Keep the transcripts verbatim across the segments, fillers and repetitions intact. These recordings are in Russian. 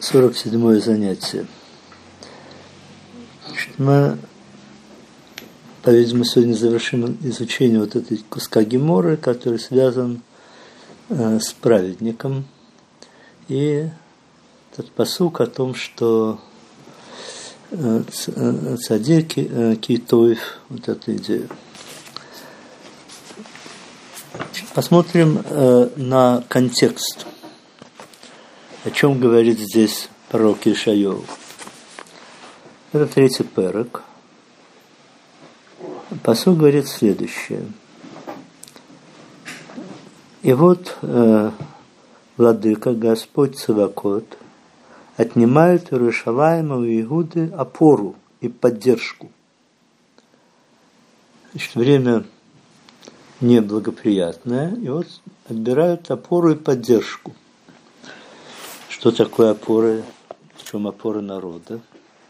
сорок седьмое занятие. Мы, по-видимому, сегодня завершим изучение вот этой куска Геморы, который связан э, с праведником. И этот пасук о том, что э, цадик э, китоев, вот эту идею. Посмотрим э, на контекст. О чем говорит здесь пророк Ишайяу. Это третий перек. Пасук говорит следующее. И вот э, владыка, Господь Цавакот, отнимает у Иерушалаима, у Иуды опору и поддержку. Значит, время неблагоприятное, и вот отбирают опору и поддержку. Что такое опора? В чем опора народа?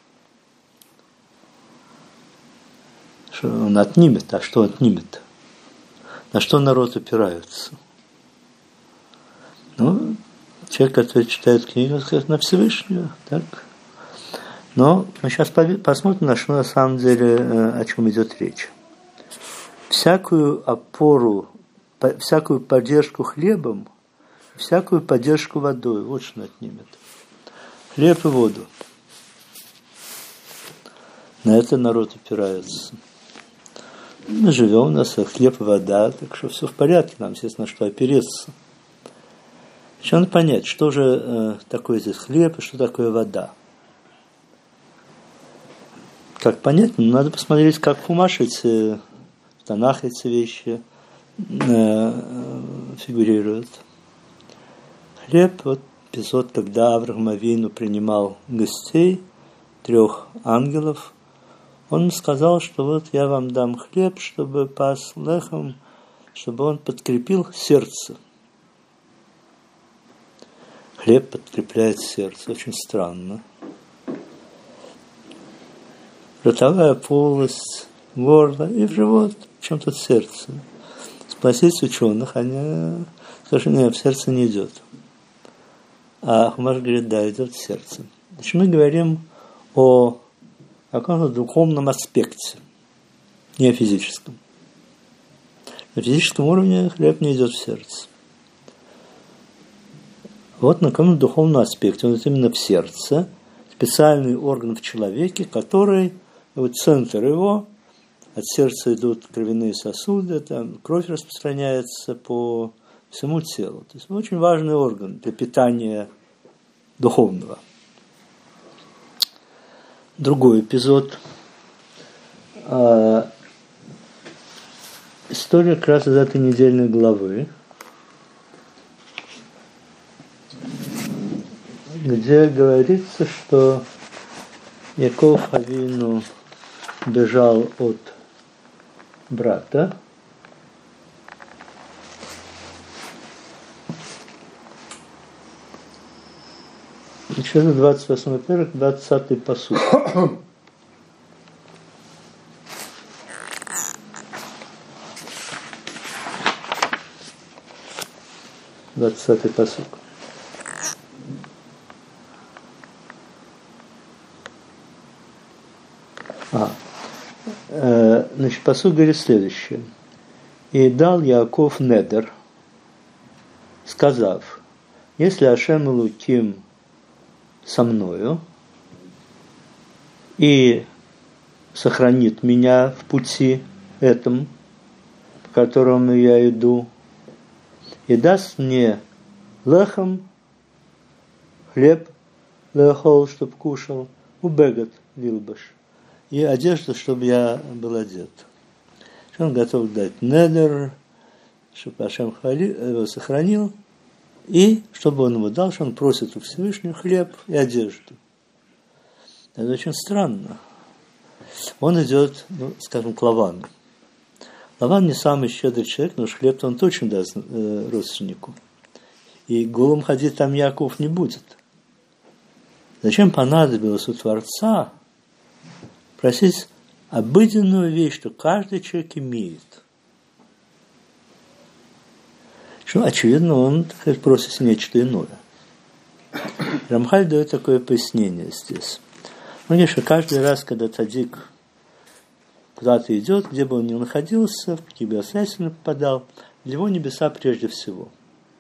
Что он отнимет, а что отнимет? На что народ опирается? Ну, человек, который читает книгу, скажет, на Всевышнего, так? Но мы сейчас посмотрим, на что на самом деле, о чем идет речь. Всякую опору, всякую поддержку хлебом, всякую поддержку водой. Вот что он отнимет. Хлеб и воду. На это народ опирается. Мы живем, у нас хлеб и вода, так что все в порядке, нам, естественно, что опереться. Еще надо понять, что же э, такое здесь хлеб и что такое вода. Как понять? Ну, надо посмотреть, как в Хумаше эти, в Танах эти вещи э, фигурируют. Хлеб, вот эпизод, когда Авраам Авину принимал гостей, трех ангелов, он сказал, что вот я вам дам хлеб, чтобы пас лехом, чтобы он подкрепил сердце. Хлеб подкрепляет сердце, очень странно. Ротовая полость, горло и в живот, в чем тут сердце. Спросить ученых, они скажут, нет, в сердце не идет. А Хумаш говорит, да, идет в сердце. Значит, мы говорим о каком-то духовном аспекте, не о физическом. На физическом уровне хлеб не идет в сердце. Вот на каком-то духовном аспекте, он идет именно в сердце, специальный орган в человеке, который, вот центр его, от сердца идут кровяные сосуды, там кровь распространяется по всему телу. То есть очень важный орган для питания духовного. Другой эпизод. А, история как раз из этой недельной главы, где говорится, что Яков Авину бежал от брата. Еще на двадцать восьмой перек, двадцатый пасук. Двадцатый пасук. А, э, значит, пасук говорит следующее. И дал Яаков недер, сказав, если Ашем Элоким со мною и сохранит меня в пути этом, по которому я иду, и даст мне лехом, хлеб, лехол, чтоб кушал, убегат лилбаш, и одежду, чтобы я был одет. Он готов дать недер, чтобы Ашем его сохранил, и чтобы он ему дал, что он просит у Всевышнего хлеб и одежду. Это очень странно. Он идет, ну, скажем, к Лавану. Лаван не самый щедрый человек, но уж хлеб-то он точно даст э, родственнику. И голым ходить там Яков не будет. Зачем понадобилось у Творца просить обыденную вещь, что каждый человек имеет? Что, очевидно, он, так сказать, просит нечто иное. Рамхаль дает такое пояснение здесь. Ну, конечно, каждый раз, когда цадик куда-то идет, где бы он ни находился, в какие бы связи он попадал, для него небеса прежде всего.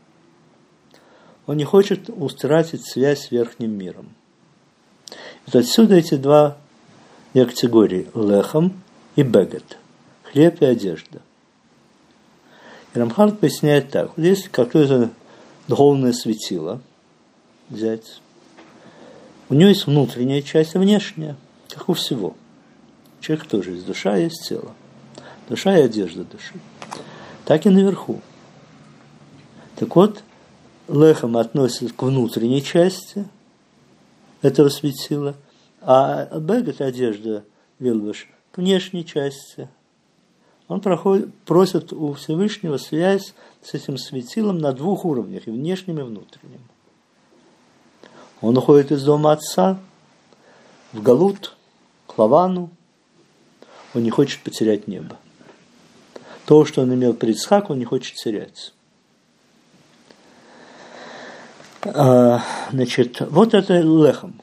Он не хочет утратить связь с верхним миром. Вот отсюда эти два категории – лехам и бегет, хлеб и одежда. И Рамхаль поясняет так. Вот есть какое-то духовное светило взять. У него есть внутренняя часть, а внешняя, как у всего. Человек тоже есть душа, есть тело. Душа и одежда души. Так и наверху. Так вот, лехам относится к внутренней части этого светила, а бегет, одежда, вилбаш, к внешней части. Он проходит, просит у Всевышнего связь с этим светилом на двух уровнях, и внешним, и внутренним. Он уходит из дома отца в Галут, к Лавану. Он не хочет потерять небо. То, что он имел при Ицхаке, он не хочет терять. А, значит, вот это лехам.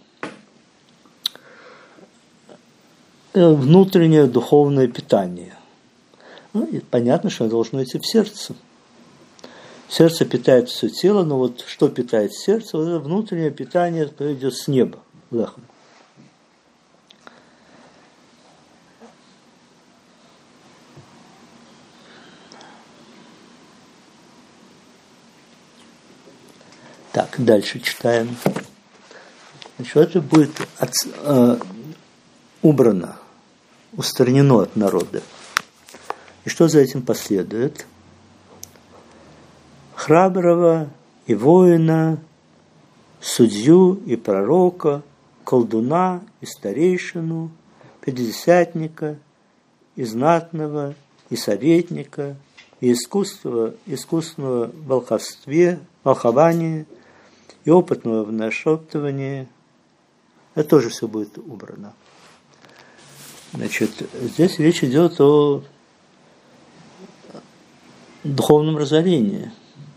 Внутреннее духовное питание. Ну, и понятно, что оно должно идти в сердце. Сердце питает все тело, но вот что питает сердце? Вот это внутреннее питание идет с неба, лехам. Так, дальше читаем. Значит, это будет от, э, убрано, устранено от народа. И что за этим последует? Храброго и воина, судью и пророка, колдуна и старейшину, пятидесятника, и знатного, и советника, и искусства, искусного в волховстве, волховании, и опытного в нашептывании. Это тоже все будет убрано. Значит, здесь речь идет о духовном разорении.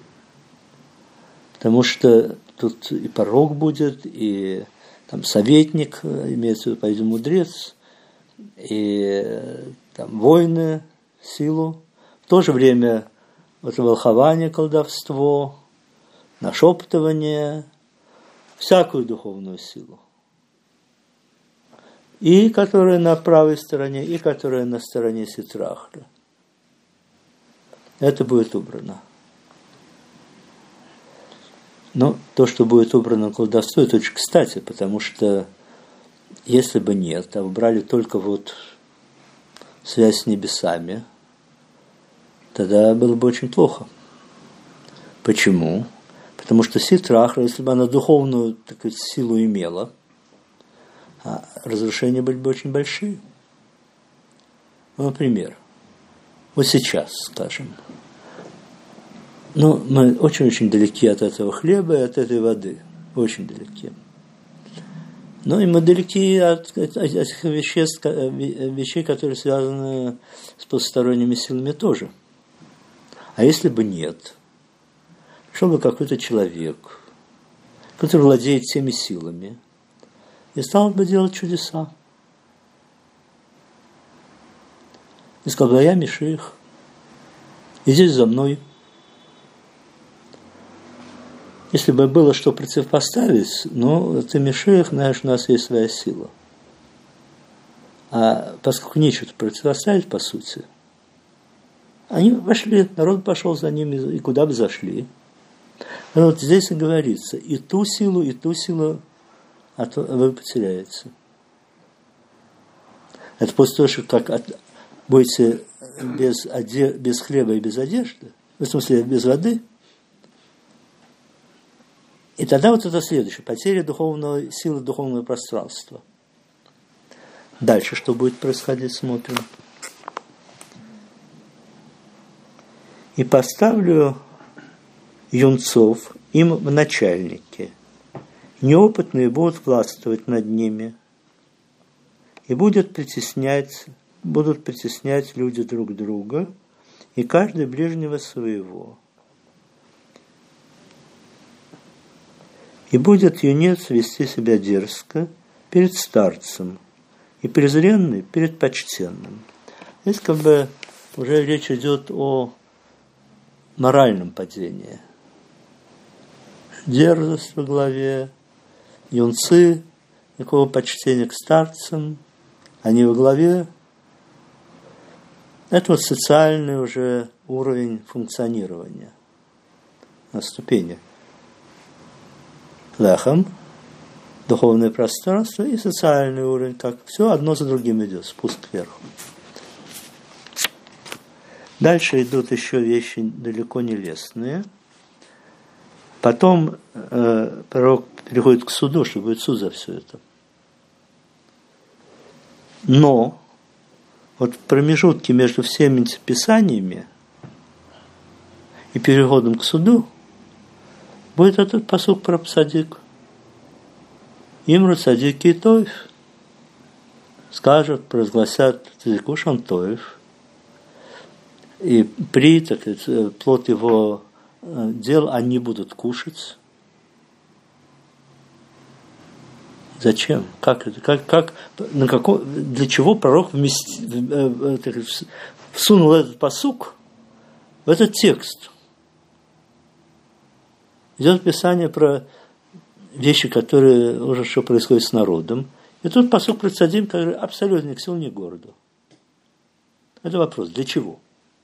Потому что тут и пророк будет, и там советник, имеется в виду, по-видимому, мудрец, и там воины, силу. В то же время вот волхование, колдовство, нашептывание, всякую духовную силу. И которая на правой стороне, и которая на стороне Ситрахля. Это будет убрано. Но то, что будет убрано колдовство, это очень кстати, потому что если бы нет, а убрали только вот связь с небесами, тогда было бы очень плохо. Почему? Потому что Ситрахля, если бы она духовную, так сказать, силу имела, разрушения были бы очень большие. Ну, например, вот сейчас, скажем, ну, мы очень-очень далеки от этого хлеба и от этой воды. Очень далеки. Ну, и мы далеки от этих веществ, вещей, которые связаны с потусторонними силами тоже. А если бы нет, шел бы какой-то человек, который владеет всеми силами, и стал бы делать чудеса. И сказал бы: я Мишиах, иди за мной. Если бы было что противопоставить, ну, ты Мишиах, знаешь, у нас есть своя сила. А поскольку нечего противопоставить, по сути, они вошли, народ пошел за ними, и куда бы зашли. Но вот здесь и говорится, и ту силу, и ту силу вы потеряете. Это после того, что как от, будете без, оде, без хлеба и без одежды, в смысле без воды, и тогда вот это следующее, потеря духовного, силы духовного пространства. Дальше что будет происходить, смотрим. И поставлю юнцов им в начальники. Неопытные будут властвовать над ними. И будут притеснять, будут притеснять люди друг друга, и каждый ближнего своего. И будет юнец вести себя дерзко перед старцем, и презренный перед почтенным. Здесь как бы уже речь идет о моральном падении. Дерзость во главе, юнцы, никакого почтения к старцам, они во главе. Это вот социальный уже уровень функционирования на ступени. Лехам, духовное пространство и социальный уровень, как все одно за другим идет, спуск кверху. Дальше идут еще вещи далеко не лестные. Потом э, пророк переходит к суду, что будет суд за все это. Но вот в промежутке между всеми писаниями и переходом к суду будет этот пасук про цадик. Имру цадики тоев. Скажут, провозгласят цадику шантоев. И при, так сказать, плод его дел они будут кушать. Зачем? Как это? Как, как, на каком, для чего пророк вмести, всунул этот пасук в этот текст? Идет Писание про вещи, которые уже что происходит с народом. И тут пасук про цадим, который абсолютно ни к силу, ни к городу. Это вопрос, для чего?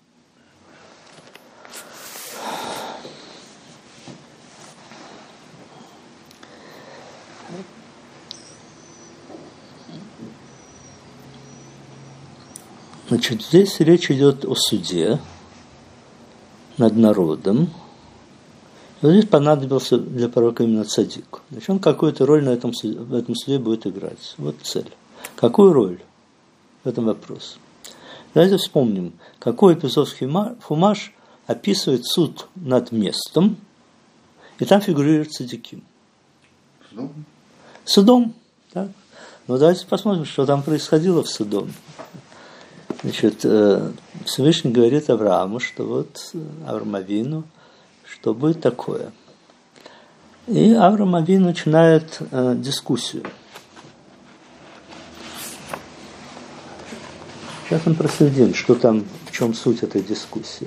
Значит, здесь речь идет о суде над народом. И вот здесь понадобился для пророка именно цадик. Значит, он какую-то роль на этом суде, в этом суде будет играть. Вот цель. Какую роль в этом вопросе? Давайте вспомним, какой эпизод Хумаш описывает суд над местом, и там фигурирует цадиким. Судом? Судом, так. Но давайте посмотрим, что там происходило в судом. Значит, Всевышний говорит Аврааму, что вот Авраам Авину, что будет такое. И Авраам Авину начинает э, дискуссию. Сейчас мы проследим, что там, в чем суть этой дискуссии.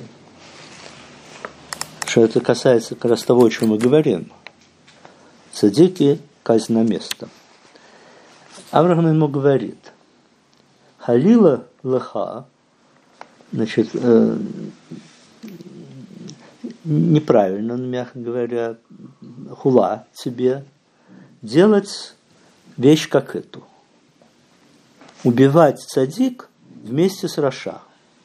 Что это касается как раз того, о чем мы говорим. Цадики, казнь на место. Авраам ему говорит: Халила леха, значит, э, неправильно, мягко говоря, хула тебе, делать вещь как эту. Убивать цадик вместе с раша.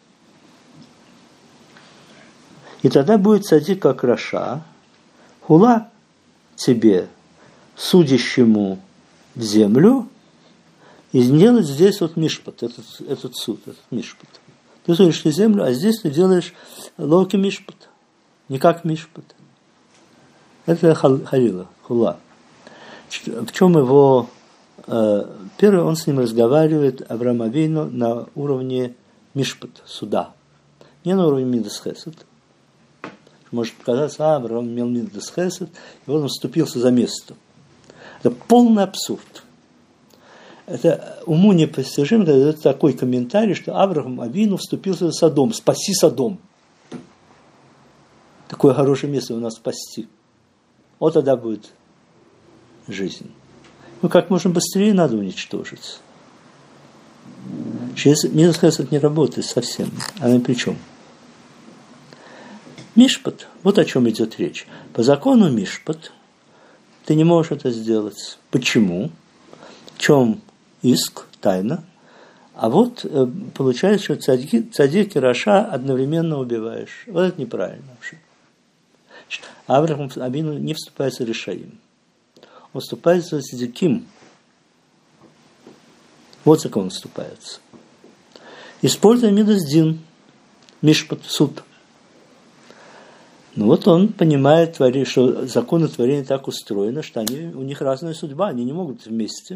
И тогда будет цадик как раша, хула тебе, судящему в землю, и сделать здесь вот мишпат, этот, этот суд, этот мишпат. Ты судишь на землю, а здесь ты делаешь локи мишпат. Не как мишпат. Это халила, хула. В чем его... Э, первый, он с ним разговаривает, Авраам Авину, на уровне мишпат, суда. Не на уровне мидас хесед. Может показаться, а, Авраам имел мидас хесед, и вот он вступился за место. Это полный абсурд. Это уму непостижимо, это такой комментарий, что Авраам Авину вступился за Содом. Спаси Содом. Такое хорошее место у нас спасти. Вот тогда будет жизнь. Ну, как можно быстрее надо уничтожить. Через мидас хесед не работает совсем. Она ни при чем. Мишпат. Вот о чем идет речь. По закону мишпат ты не можешь это сделать. Почему? В чем иск, тайна? А вот э, получается, что цадики, цадик и раша одновременно убиваешь. Вот это неправильно вообще. Авраам Авину не вступает за решаим. Он вступает за цадиким. Вот за кого он вступается. Используя мидас дин, мишпат, суд. Ну вот он понимает, что законы творения так устроены, что они, у них разная судьба, они не могут вместе.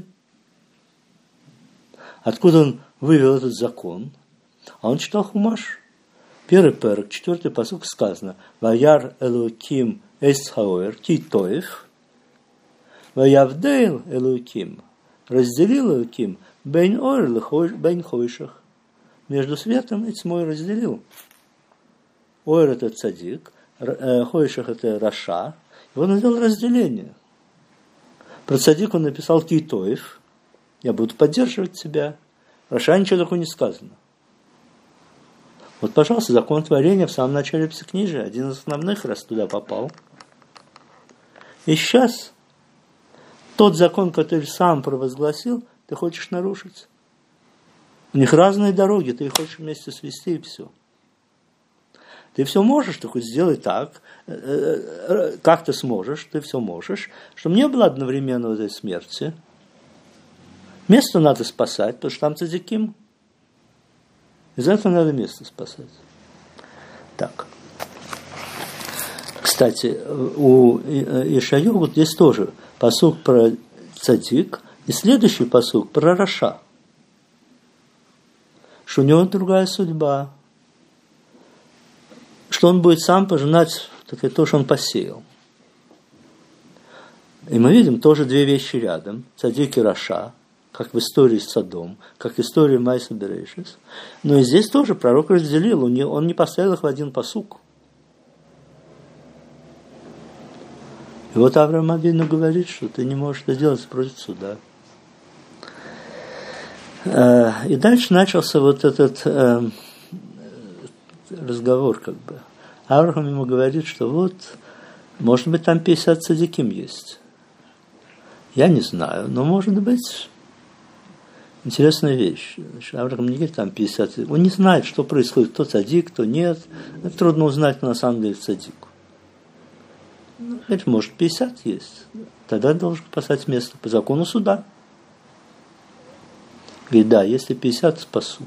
Откуда он вывел этот закон? А он читал Хумаш. Первый перек, четвертый пасук сказано: «Ваяр элоким эсхауэр ки тоев». Ваявдейл Элуким, разделил Элуким, бейн ор бейн хойшах, между светом и тьмой разделил. Ор это цадик, хойшах это раша, и он сделал разделение. Про цадик он написал Китоев, я буду поддерживать тебя. Раша ничего такого не сказано. Вот, пожалуйста, закон творения в самом начале псикнижия, один из основных, раз туда попал. И сейчас тот закон, который сам провозгласил, ты хочешь нарушить. У них разные дороги, ты их хочешь вместе свести, и все. Ты все можешь, ты хоть сделай так, как ты сможешь, ты все можешь, чтобы не было одновременно этой смерти. Место надо спасать, потому что там цадиким. Из этого надо место спасать. Так. Кстати, у Ишайо вот здесь тоже пасук про цадик, и следующий пасук про раша. Что у него другая судьба. Что он будет сам пожинать то, что он посеял. И мы видим тоже две вещи рядом. Цадик и раша, как в истории с Содом, как в истории Майса Берешис. Но и здесь тоже пророк разделил, он не, он не поставил их в один пасук. И вот Авраам Авину говорит, что ты не можешь это делать против суда. И дальше начался вот этот разговор, как бы. Авраам ему говорит, что вот, может быть, там пятьдесят цадиким есть. Я не знаю, но может быть. Интересная вещь. Авраам не говорит, там пятьдесят. Он не знает, что происходит, кто цадик, кто нет. Это трудно узнать, кто на самом деле цадик. Ну, говорит, может, пятьдесят есть. Тогда должен спасать место по закону суда. Говорит, да, если пятьдесят, спасу.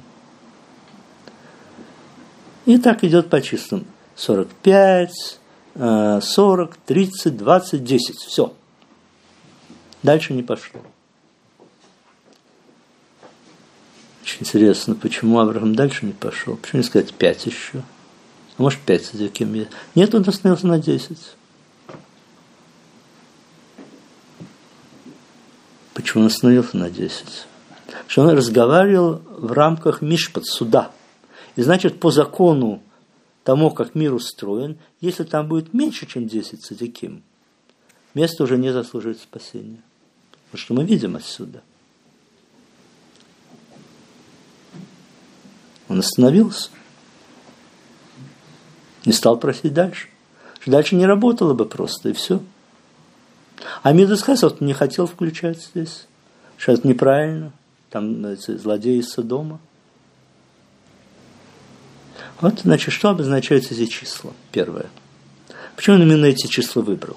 И так идет по числам. сорок пять, сорок, тридцать, двадцать, десять. Все. Дальше не пошло. Очень интересно, почему Авраам дальше не пошел. Почему не сказать пять еще? А может, пять цадиким есть? Нет, он остановился на десять. Почему он остановился на десять? Что он разговаривал в рамках мишпат, суда. И значит, по закону тому, как мир устроен, если там будет меньше, чем десять цадиким, место уже не заслуживает спасения. Вот что мы видим отсюда. Он остановился. Не стал просить дальше. Дальше не работало бы просто, и все. А Мидас Хесед не хотел включать здесь. Что это неправильно. Там эти злодеи из Содома. Вот, значит, что обозначают эти числа? Первое. Почему он именно эти числа выбрал?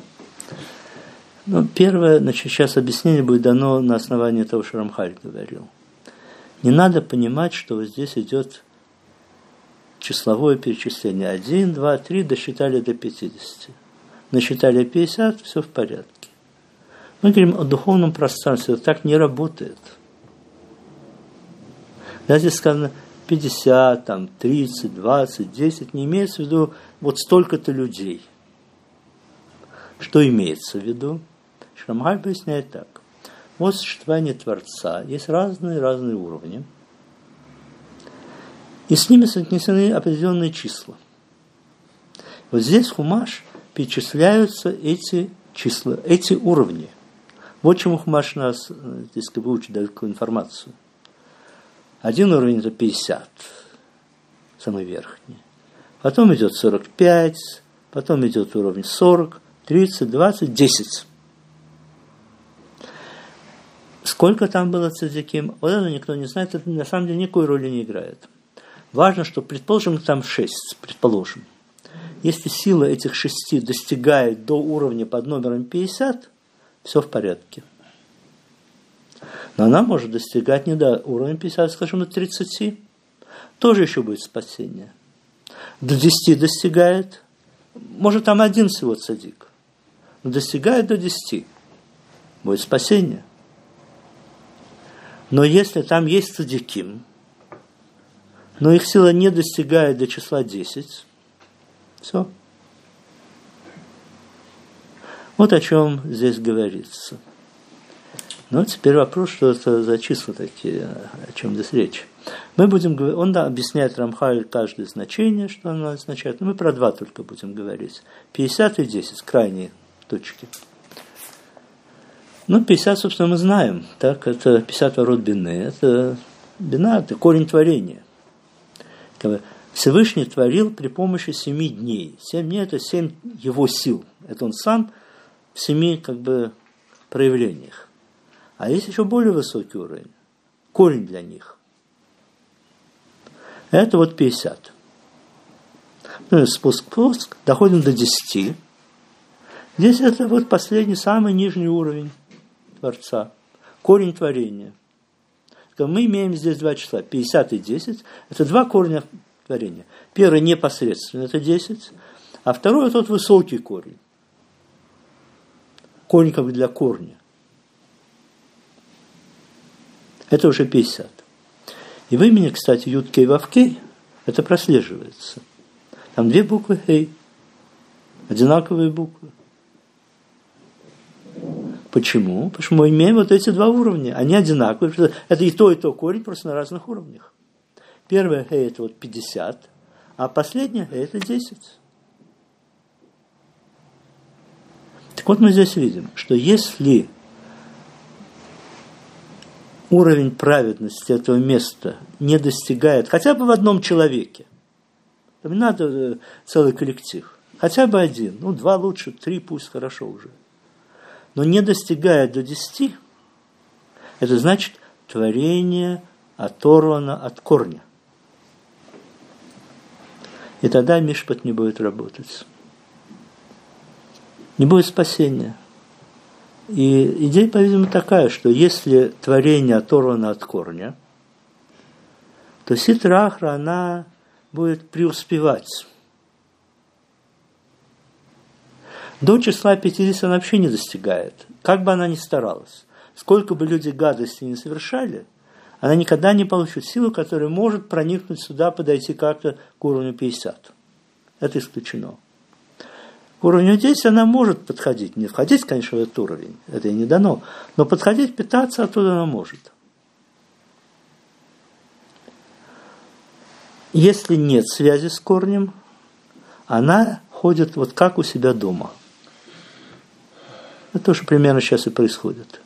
Ну, первое, значит, сейчас объяснение будет дано на основании того, что Рамхаль говорил. Не надо понимать, что вот здесь идет числовое перечисление. Один, два, три, досчитали до пятидесяти. Насчитали пятьдесят, все в порядке. Мы говорим о духовном пространстве, это так не работает. Да, здесь сказано пятьдесят, там, тридцать, двадцать, десять, не имеется в виду вот столько-то людей. Что имеется в виду? Рамхаль поясняет так. Вот существование Творца, есть разные-разные уровни, и с ними соотнесены определенные числа. Вот здесь в Хумаш перечисляются эти числа, эти уровни. Вот чему Хумаш нас здесь как бы учит, дает такую информацию. Один уровень – это пятьдесят, самый верхний. Потом идет сорок пять, потом идет уровень сорок, тридцать, двадцать, десять. Сколько там было цадиким, вот это никто не знает, это на самом деле никакой роли не играет. Важно, что, предположим, там шесть, предположим. Если сила этих шести достигает до уровня под номером пятьдесят, все в порядке. Но она может достигать не до уровня пятьдесят, скажем, до тридцати. Тоже еще будет спасение. До десяти достигает, может, там один всего цадик, но достигает до десяти, будет спасение. Но если там есть цадиким, но их сила не достигает до числа десять, все. Вот о чем здесь говорится. Ну, теперь вопрос, что это за числа такие, о чем здесь речь. Мы будем говорить, он да, объясняет Рамхаль каждое значение, что оно означает, но мы про два только будем говорить. пятьдесят и десять, крайние точки. Ну, пятьдесят, собственно, мы знаем, так, это пятьдесят ворот бины, это бина, это корень творения. Всевышний творил при помощи семи дней. Семь дней – это семь его сил. Это он сам в семи, как бы, проявлениях. А есть еще более высокий уровень, корень для них. Это вот пятьдесят. Ну, спуск-спуск, доходим до десяти. Здесь это вот последний, самый нижний уровень Творца, корень творения. Мы имеем здесь два числа, пятьдесят и десять. Это два корня творения. Первый непосредственно, это десять, а второй тот высокий корень. Корень как бы для корня. Это уже пятьдесят. И в имени, кстати, Юд Кей Вав Кей это прослеживается. Там две буквы Хей, одинаковые буквы. Почему? Потому что мы имеем вот эти два уровня. Они одинаковые. Это и то, и то корень, просто на разных уровнях. Первое Хей это вот пятьдесят, а последнее Хей это десять. Так вот мы здесь видим, что если уровень праведности этого места не достигает хотя бы в одном человеке, там не надо целый коллектив, хотя бы один, ну два лучше, три пусть хорошо уже, но не достигает до десяти, это значит творение оторвано от корня. И тогда мишпат не будет работать. Не будет спасения. И идея, по-видимому, такая, что если творение оторвано от корня, то ситра ахра, она будет преуспевать. До числа пятидесяти она вообще не достигает, как бы она ни старалась. Сколько бы люди гадости не совершали, она никогда не получит силу, которая может проникнуть сюда, подойти как-то к уровню пятьдесят. Это исключено. К уровню десять она может подходить. Не входить, конечно, в этот уровень, это ей не дано, но подходить, питаться оттуда она может. Если нет связи с корнем, она ходит вот как у себя дома. Это то, что примерно сейчас и происходит.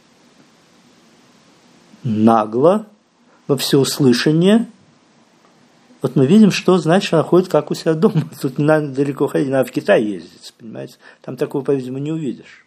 Нагло, во всеуслышание. Вот мы видим, что значит она ходит как у себя дома. Тут не надо далеко ходить, надо в Китай ездить, понимаете? Там такого, по-видимому, не увидишь.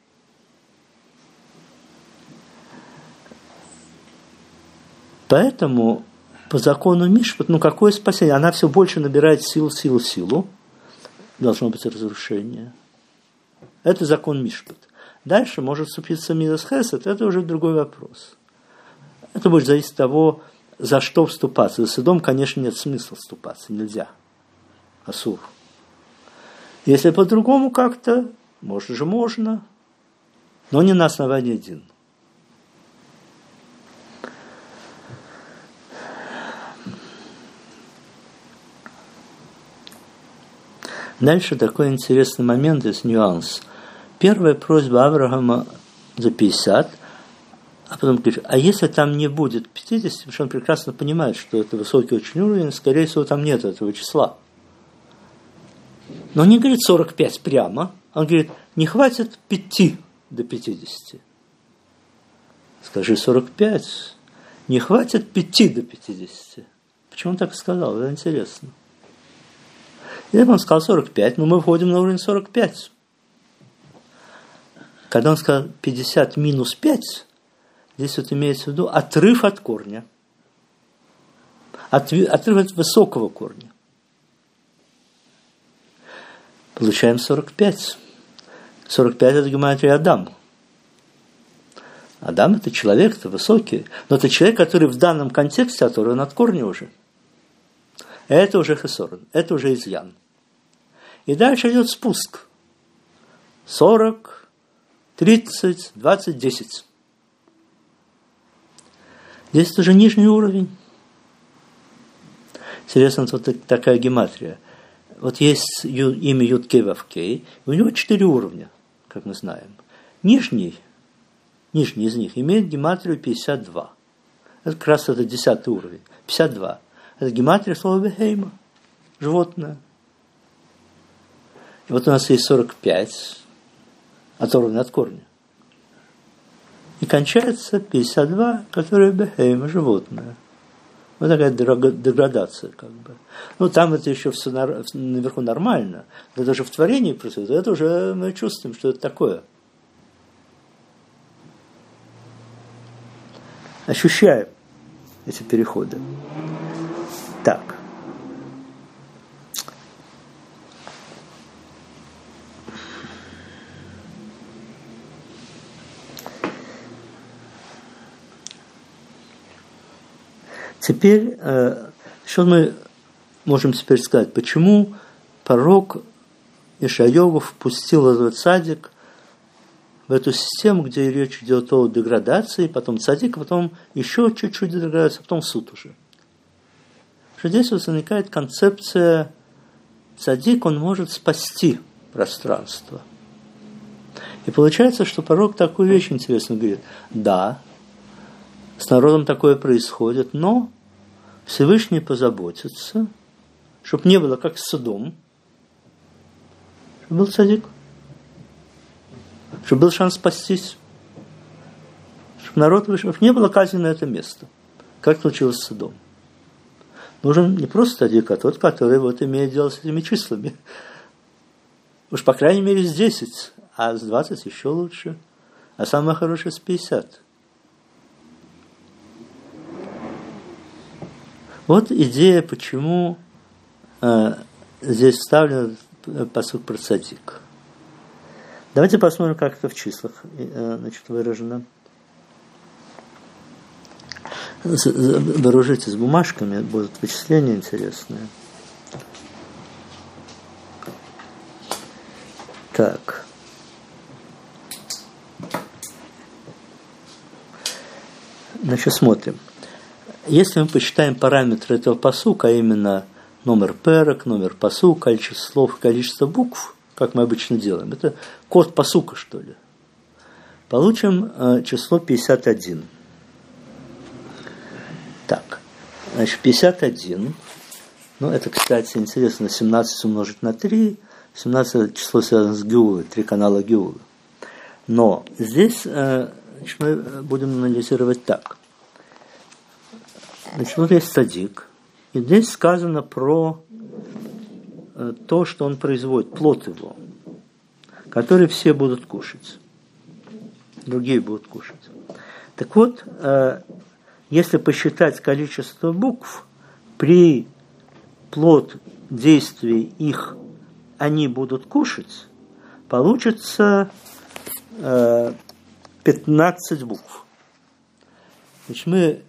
Поэтому по закону Мишпат, ну какое спасение? Она все больше набирает силу, силу, силу. Должно быть разрушение. Это закон Мишпат. Дальше может вступиться Мидас Хесед, это уже другой вопрос. Это будет зависеть от того, за что вступаться. За Содом, конечно, нет смысла вступаться, нельзя. Асур. Если по-другому как-то, может же можно, но не на основании дин. Дальше такой интересный момент, есть нюанс. Первая просьба Авраама за пятьдесят, а потом говорит, а если там не будет пятидесяти, потому что он прекрасно понимает, что это высокий очень уровень, скорее всего, там нет этого числа. Но он не говорит сорок пять прямо, он говорит, не хватит пяти до пятидесяти. Скажи сорок пять, не хватит пяти до пятидесяти. Почему он так сказал? Это интересно. И он сказал сорок пять, но мы входим на уровень сорок пять. Когда он сказал пятьдесят минус пять, здесь вот имеется в виду отрыв от корня. Отрыв от высокого корня. Получаем сорок пять. сорок пять это гематрия Адам. Адам это человек, это высокий, но это человек, который в данном контексте оторван от корня уже. Это уже хесорон, это уже изъян. И дальше идет спуск. сорок, тридцать, двадцать, десять. Здесь это уже нижний уровень. Интересно, вот такая гематрия. Вот есть имя Юд Кей Вав Кей, у него четыре уровня, как мы знаем. Нижний, нижний из них имеет гематрию пятьдесят два. Это как раз это десятый уровень. пятьдесят два. Это гематрия слова бехейма. Животное. И вот у нас есть сорок пять, оторванный от корня. И кончается пятьдесят два, которое бехейма, животное. Вот такая деградация, как бы. Ну, там это еще все наверху нормально. Это уже в творении происходит. Это уже мы чувствуем, что это такое. Ощущаем эти переходы. Так. Теперь, что мы можем теперь сказать? Почему пророк Ишайяу впустил этот цадик в эту систему, где речь идет о деградации, потом цадик, потом еще чуть-чуть деградация, потом суд уже. Что здесь возникает концепция цадик, он может спасти пространство. И получается, что пророк такую вещь интересную говорит. Да, с народом такое происходит, но Всевышний позаботится, чтобы не было как с судом, чтобы был цадик, чтобы был шанс спастись, чтобы народ вышел, чтобы не было казни на это место, как случилось с судом. Нужен не просто цадик, а тот, который вот имеет дело с этими числами. Уж по крайней мере с десять, а с двадцать еще лучше, а самое хорошее с пятьдесят. Вот идея, почему э, здесь вставлен пасук про цадик. Давайте посмотрим, как это в числах э, значит, выражено. Вооружитесь бумажками, будут вычисления интересные. Так. Значит, смотрим. Если мы посчитаем параметры этого пасука, а именно номер перок, номер пасука, количество слов, количество букв, как мы обычно делаем, это код пасука, что ли, получим э, число пятьдесят один. Так, значит, пятьдесят один, ну, это, кстати, интересно, семнадцать умножить на три, семнадцать это число связано с Геулой, три канала Геулы. Но здесь э, значит, мы будем анализировать так. Значит, вот есть цадик, и здесь сказано про э, то, что он производит, плод его, который все будут кушать, другие будут кушать. Так вот, э, если посчитать количество букв, при плод действий их они будут кушать, получится э, пятнадцать букв. Значит, мы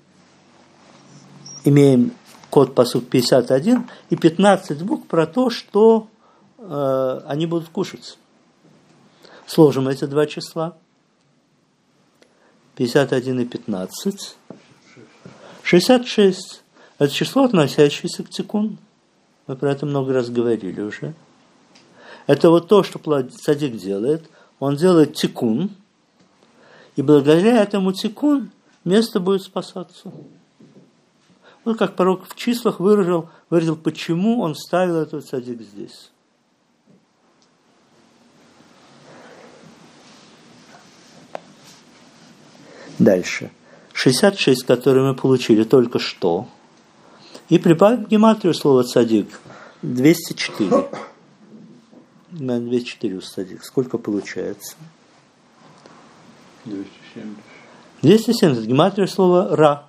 имеем код пасук пятьдесят один и пятнадцать букв про то, что э, они будут кушать. Сложим эти два числа. пятьдесят один и пятнадцать. шестьдесят шесть. Это число, относящееся к тикун. Мы про это много раз говорили уже. Это вот то, что цадик делает. Он делает тикун. И благодаря этому тикун место будет спасаться. Вот как пророк в числах выразил, выразил, почему он ставил этот цадик здесь. Дальше. шестьдесят шесть, которые мы получили только что. И прибавим гематрию слова цадик. двести четыре. двести четыре у цадик. Сколько получается? двести семьдесят. двести семьдесят. Гематрия слова ра.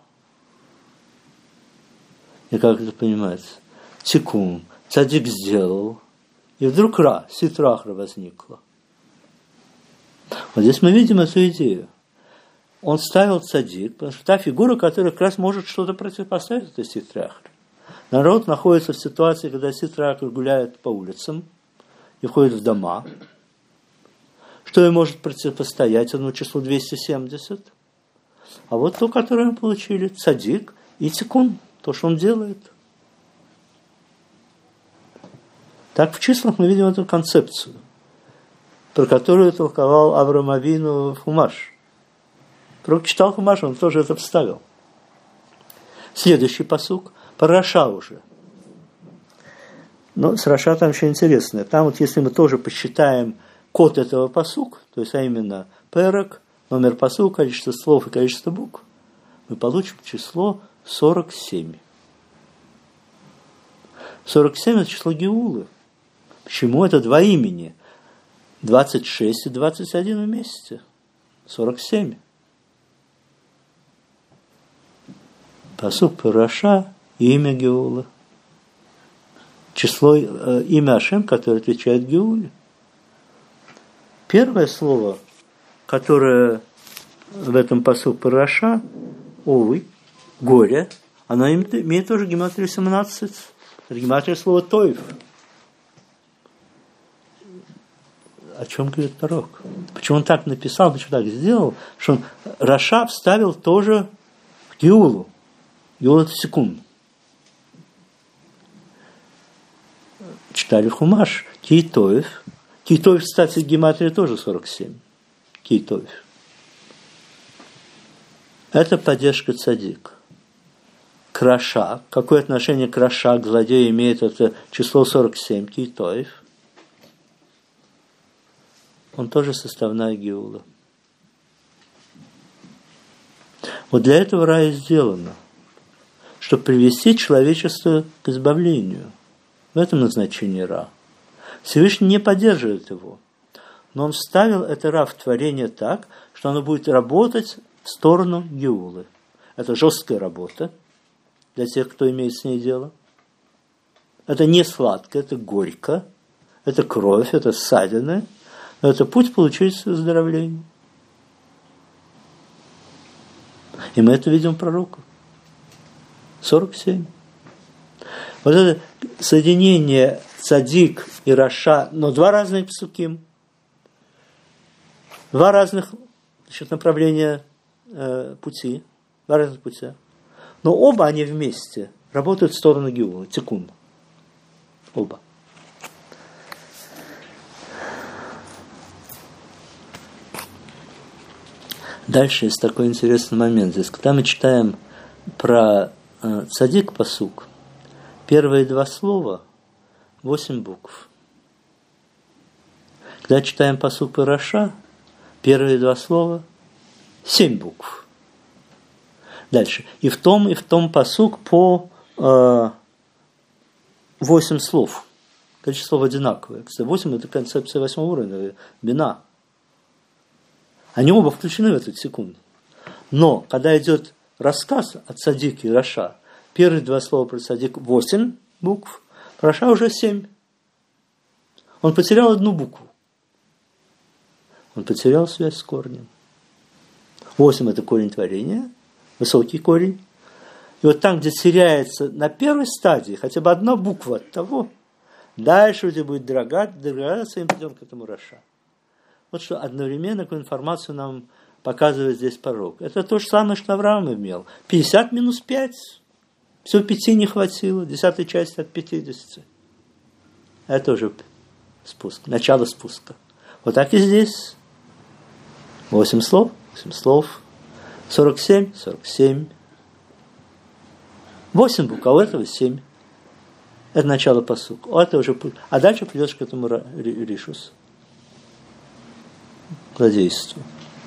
И как это понимается? Тикун. Цадик сделал. И вдруг ра, ситрахра возникла. Вот здесь мы видим эту идею. Он ставил цадик, потому что та фигура, которая как раз может что-то противопоставить этой ситрахре. Народ находится в ситуации, когда ситрахра гуляет по улицам и входит в дома. Что им может противопостоять этому числу двести семьдесят? А вот то, которое мы получили, цадик и тикун. То, что он делает. Так в числах мы видим эту концепцию. про которую толковал Авраам Авину в Хумаш. Пророк читал Хумаш, он тоже это вставил. Следующий пасук про Раша уже. Но с Раша там еще интересно. Там вот если мы тоже посчитаем код этого пасука, то есть а именно перек, номер пасука, количество слов и количество букв, мы получим число сорок семь. сорок семь – это число Геулы. Почему? Это два имени. двадцать шесть и двадцать один вместе. сорок семь. Пасук про Раша и имя Геулы. Число, э, имя Ашем, которое отвечает Геуле. Первое слово, которое в этом пасуке про Раша, увы, горе, оно имеет тоже гематрию семнадцать. Это гематрия слова Тоев. О чем говорит пророк? Почему он так написал, почему так сделал, что он Раша вставил тоже в Геулу. Геула – это секунд. Читали Хумаш. Кейтоев. Кейтоев, кстати, гематрия тоже сорок семь. Кейтоев. Это поддержка цадик. Краша. Какое отношение к Раша, к злодею имеет это число сорок семь? Кейтоев. Он тоже составная Геула. Вот для этого рая сделано, чтобы привести человечество к избавлению. В этом назначение Ра. Всевышний не поддерживает его, но он вставил это Ра в творение так, что оно будет работать в сторону Геулы. Это жесткая работа для тех, кто имеет с ней дело. Это не сладко, это горько, это кровь, это ссадины, но это путь получить выздоровление. И мы это видим в пророку. сорок семь. Вот это соединение цадик и Раша, но два разных псуким, два разных значит, направления э, пути, два разных пути. Но оба они вместе работают в сторону Геулы, тикун. Оба. Дальше есть такой интересный момент. Здесь, когда мы читаем про э, цадик пасук, первые два слова – восемь букв. Когда читаем пасук про Раша, первые два слова – семь букв. Дальше. И в том, и в том пасук по э, восемь слов. Количество слов одинаковое. Кстати, восемь – это концепция восьмого уровня, бина. Они оба включены в эту секунду. Но, когда идет рассказ о цадике и Раша, первые два слова про цадик – восемь букв, про Раша уже семь. Он потерял одну букву. Он потерял связь с корнем. Восемь – это корень творения, высокий корень. И вот там, где теряется на первой стадии хотя бы одна буква от того, дальше где будет деградация, и мы придем к этому Раша. Вот что одновременно какую информацию нам показывает здесь пророк. Это то же самое, что Авраам имел. пятьдесят минус пять. Все пяти не хватило. Десятая часть от пятидесяти. Это уже спуск. Начало спуска. Вот так и здесь. Восемь слов. Восемь слов. Сорок семь. Сорок семь. Восемь букв, а у этого семь. Это начало пасука. А, это уже... а дальше придешь к этому Ришусу. К действию.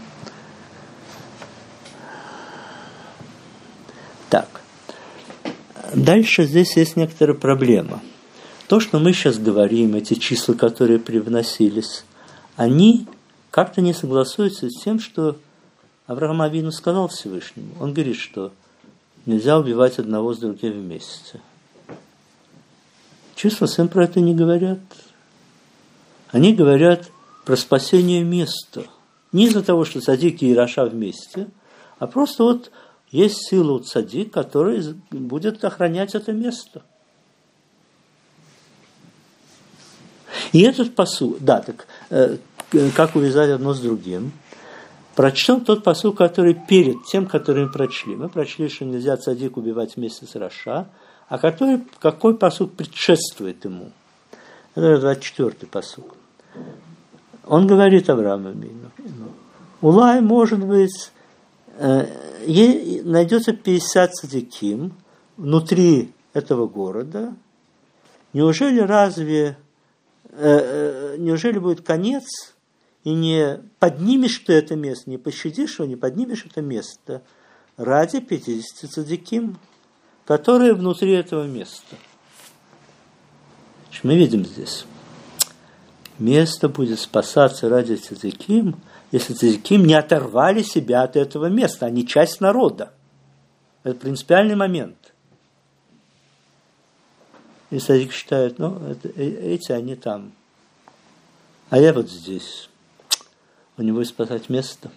Так. Дальше здесь есть некоторая проблема. То, что мы сейчас говорим, эти числа, которые привносились, они как-то не согласуются с тем, что Авраам Авину сказал Всевышнему. Он говорит, что нельзя убивать одного с другим вместе. Числа сын про это не говорят. Они говорят про спасение места. Не из-за того, что цадик и Раша вместе, а просто вот есть сила у цадик, которая будет охранять это место. И этот пасук, да, так э, как увязать одно с другим, прочтем тот пасук, который перед тем, который мы прочли. Мы прочли, что нельзя цадик убивать вместе с Раша, а который, какой пасук предшествует ему. Это двадцать четвёртый пасук. Он говорит Аврааму Авину: Улай, может быть, найдется пятьдесят цадиким внутри этого города. Неужели разве, неужели будет конец, и не поднимешь ты это место, не пощадишь его, не поднимешь это место ради пятидесяти цадиким, которые внутри этого места? Мы видим здесь, место будет спасаться ради цадиким, если цадиким не оторвали себя от этого места, они часть народа. Это принципиальный момент. И цадик считает, ну, это, эти, они там, а я вот здесь. У него есть спасать место.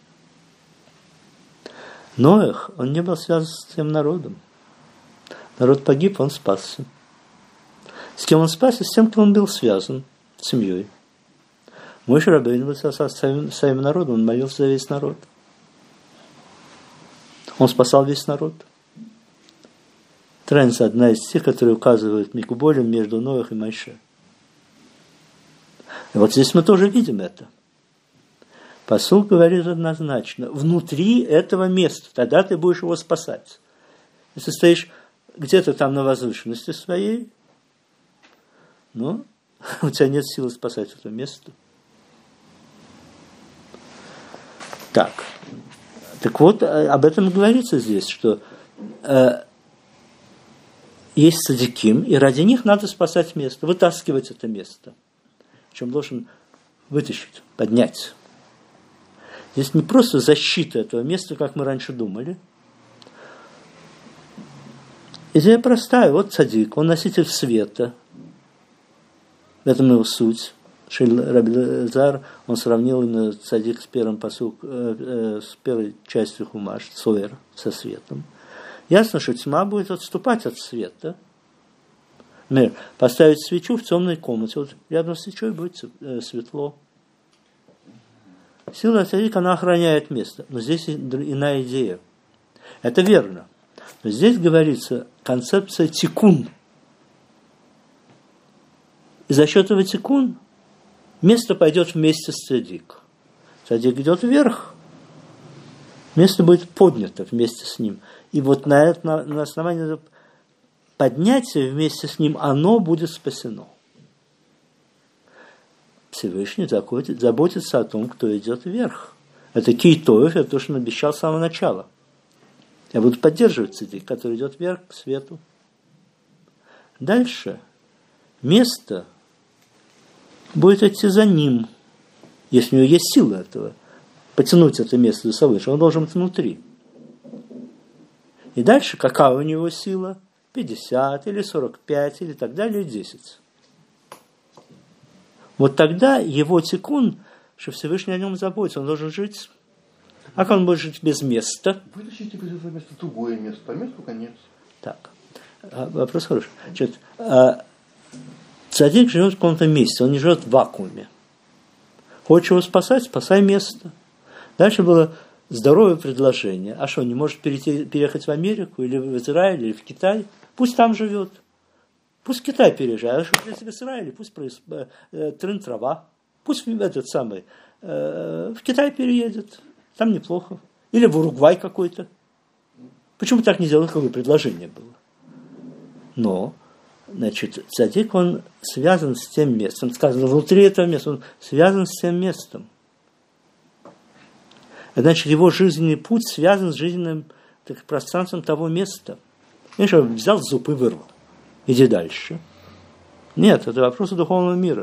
Ноах, он не был связан с тем народом. Народ погиб, он спасся. С кем он спасся? С тем, кто он был связан, с семьей. Моше Рабейну был связан с своим, своим народом, он молился за весь народ. Он спасал весь народ. Разница одна из тех, которые указывают микуболем между Ноах и Моше. И вот здесь мы тоже видим это. Пасук говорит однозначно: внутри этого места, тогда ты будешь его спасать. Если стоишь где-то там на возвышенности своей, ну, у тебя нет силы спасать это место. Так. Так вот, об этом говорится здесь, что э, есть цадиким, и ради них надо спасать место, вытаскивать это место. Причем должен вытащить, поднять. Здесь не просто защита этого места, как мы раньше думали. Идея простая. Вот цадик, он носитель света. В этом его суть. Раби Элиэзер, он сравнил именно цадик с первым пасук, э, э, с первой частью хумаш, цоэр, со светом. Ясно, что тьма будет отступать от света. Например, поставить свечу в темной комнате. Вот рядом с свечой будет э, светло. Сила цадика, она охраняет место. Но здесь иная идея. Это верно. Но здесь говорится концепция тикун. И за счет этого тикун место пойдет вместе с цадик. Цадик идет вверх. Место будет поднято вместе с ним. И вот на, это, на, на основании этого поднятия вместе с ним оно будет спасено. Всевышний заботится о том, кто идет вверх. Это кейтоев, это то, что он обещал с самого начала. Я буду поддерживать цадик, который идет вверх к свету. Дальше место будет идти за ним, если у него есть сила этого, потянуть это место за собой, что он должен быть внутри. И дальше какая у него сила? пятьдесят или сорок пять или так далее, десять. Вот тогда его тикун, что Всевышний о нем заботится, он должен жить. А как он будет жить без места? Вытащите из этого места другое место, по месту конец. Так, вопрос хороший. Значит, цадик живет в каком-то месте, он не живет в вакууме. Хочешь его спасать, спасай место. Дальше было здоровое предложение. А что, не может перейти, переехать в Америку или в Израиль, или в Китай? Пусть там живет. Пусть в Китай переезжает, а что в Израиле, пусть э, трын трава, пусть этот самый э, в Китай переедет, там неплохо. Или в Уругвай какой-то. Почему так не делать, какое предложение было? Но, значит, цадик, он связан с тем местом, сказано, внутри этого места, он связан с тем местом. Значит, его жизненный путь связан с жизненным так, пространством того места. Конечно, взял зуб и вырвал. Иди дальше. Нет, это вопрос духовного мира.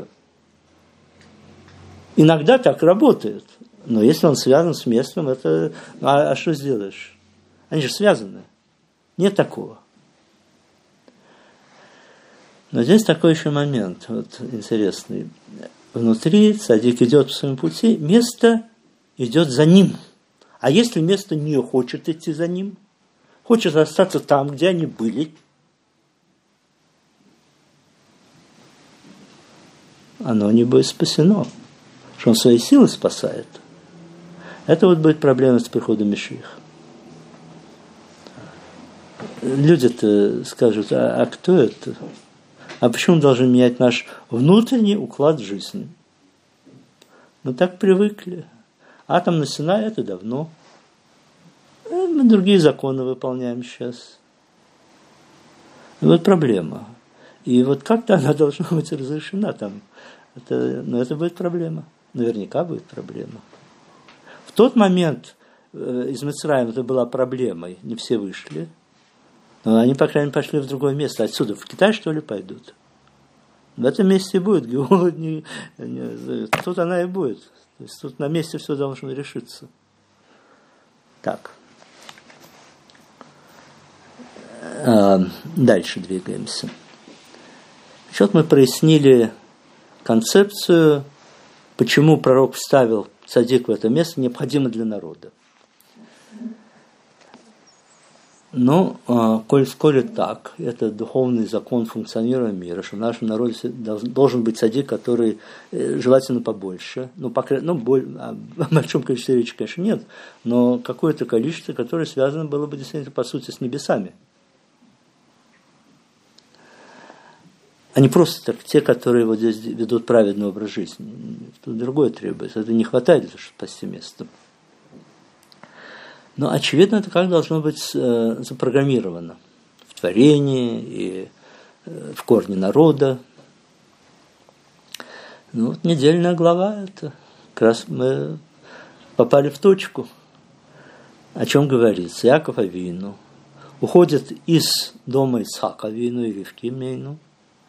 Иногда так работает. Но если он связан с местом, это... А, а что сделаешь? Они же связаны. Нет такого. Но здесь такой еще момент, вот интересный. Внутри цадик идет по своему пути, место идет за ним. А если место не хочет идти за ним, хочет остаться там, где они были, оно не будет спасено. Что он своей силой спасает. Это вот будет проблема с приходом Машиаха. Люди-то скажут, а, а кто это? А почему мы должны менять наш внутренний уклад жизни? Мы так привыкли. Атом на Синае – это давно. Мы другие законы выполняем сейчас. И вот проблема. И вот как-то она должна быть разрешена там. Это, но это будет проблема. Наверняка будет проблема. В тот момент из Мицраима это была проблемой. Не все вышли. Но они, по крайней мере, пошли в другое место. Отсюда в Китай, что ли, пойдут? В этом месте и будет. Тут она и будет. То есть тут на месте все должно решиться. Так. Дальше двигаемся. Вот мы прояснили концепцию, почему пророк вставил цадик в это место, необходимо для народа. Но, коль скоро так, это духовный закон функционирования мира, что в нашем народе должен быть цадик, который желательно побольше. Ну, по, ну боль, о большом количестве речи, конечно, нет, но какое-то количество, которое связано было бы действительно, по сути, с небесами. А не просто так, те, которые вот здесь ведут праведный образ жизни. Тут другое требуется. Это не хватает для того, чтобы спасти место. Но, очевидно, это как должно быть э, запрограммировано в творении и э, в корне народа. Ну, вот недельная глава, это как раз мы попали в точку. О чем говорится? Яков Авину уходит из дома Ицхака Авину и Ривки Мейну.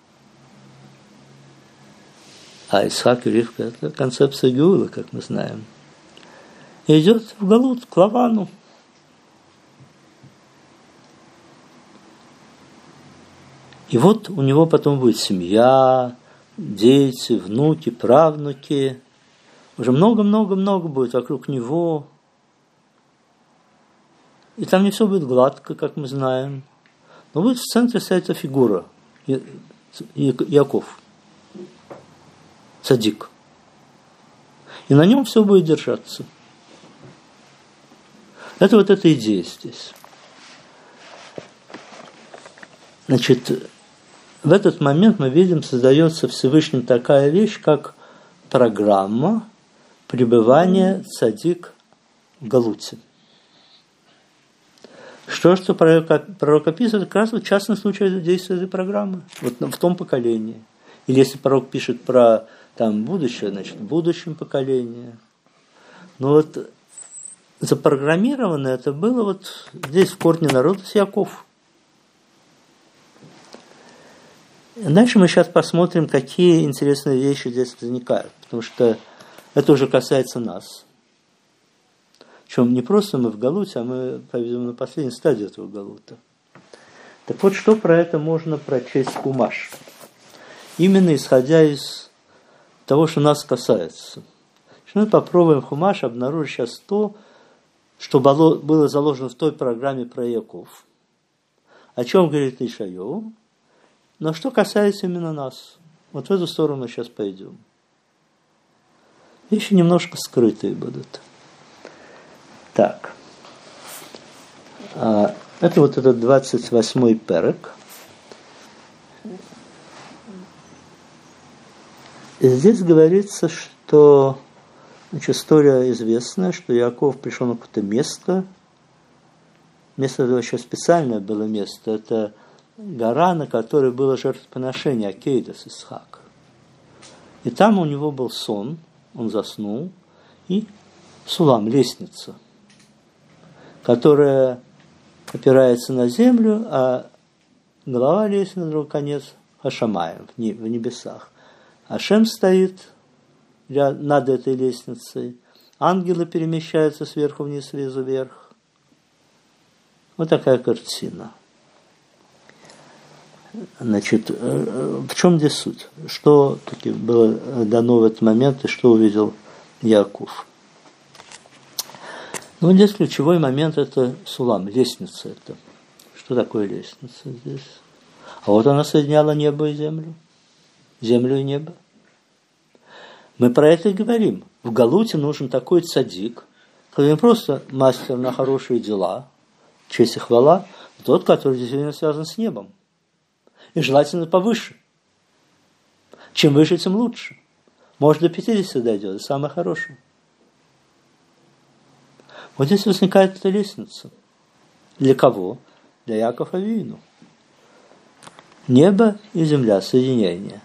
А Ицхак и Ривка – это концепция Геулы, как мы знаем. И идет в Галут, к Лавану. И вот у него потом будет семья, дети, внуки, правнуки. Уже много-много-много будет вокруг него. И там не все будет гладко, как мы знаем. Но будет в центре стоять эта фигура Я- Я- Яков. Цадик. И на нем все будет держаться. Это вот эта идея здесь. Значит, в этот момент мы видим, создается Всевышним такая вещь, как программа пребывания цадик в Галуте. Что, что пророк, пророк описывает, как раз вот частный случай действия этой программы, вот в том поколении. Или если пророк пишет про там будущее, значит, в будущем поколении. Но вот запрограммировано это было вот здесь в корне народа с Яков. Дальше мы сейчас посмотрим, какие интересные вещи здесь возникают, потому что это уже касается нас. Причем не просто мы в Галуте, а мы, по-видимому, на последней стадии этого Галута. Так вот, что про это можно прочесть в Хумаш? Именно исходя из того, что нас касается. Мы попробуем в Хумаш обнаружить сейчас то, что было заложено в той программе про Яков. О чем говорит Ишайяу? Но что касается именно нас, вот в эту сторону мы сейчас пойдем. Вещи немножко скрытые будут. Так. Это вот этот двадцать восьмой перек. И здесь говорится, что значит, история известная, что Яков пришел на какое-то место. Место это вообще специальное было место. Это гора, на которой было жертвоприношение Акейдас Исхак. И там у него был сон, он заснул, и сулам, лестница, которая опирается на землю, а голова лестницы, на другой конец, Хашамаем, в небесах. Ашем стоит над этой лестницей, ангелы перемещаются сверху вниз, снизу вверх. Вот такая картина. Значит, в чем здесь суть? Что таки было дано в этот момент и что увидел Яков? Ну, здесь ключевой момент – это сулам, лестница это. Что такое лестница здесь? А вот она соединяла небо и землю. Землю и небо. Мы про это и говорим. В Галуте нужен такой цадик, который не просто мастер на хорошие дела, честь и хвала, а тот, который действительно связан с небом. И желательно повыше. Чем выше, тем лучше. Может, до пятидесяти дойдет, и самое хорошее. Вот здесь возникает эта лестница. Для кого? Для Яакова Авину. Небо и земля, соединение.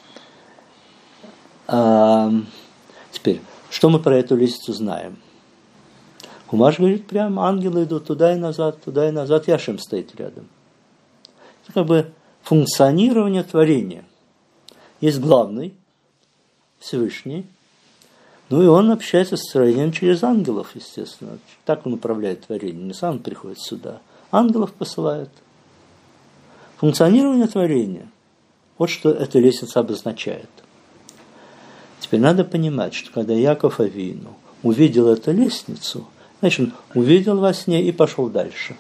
А теперь, что мы про эту лестницу знаем? Хумаш говорит прямо, ангелы идут туда и назад, туда и назад, и Ашем стоит рядом. Это как бы функционирование творения. Есть главный, Всевышний, ну и он общается с творением через ангелов, естественно. Так он управляет творением, не сам приходит сюда. Ангелов посылает. Функционирование творения. Вот что эта лестница обозначает. Теперь надо понимать, что когда Яаков Авину увидел эту лестницу, значит, он увидел во сне и пошел дальше.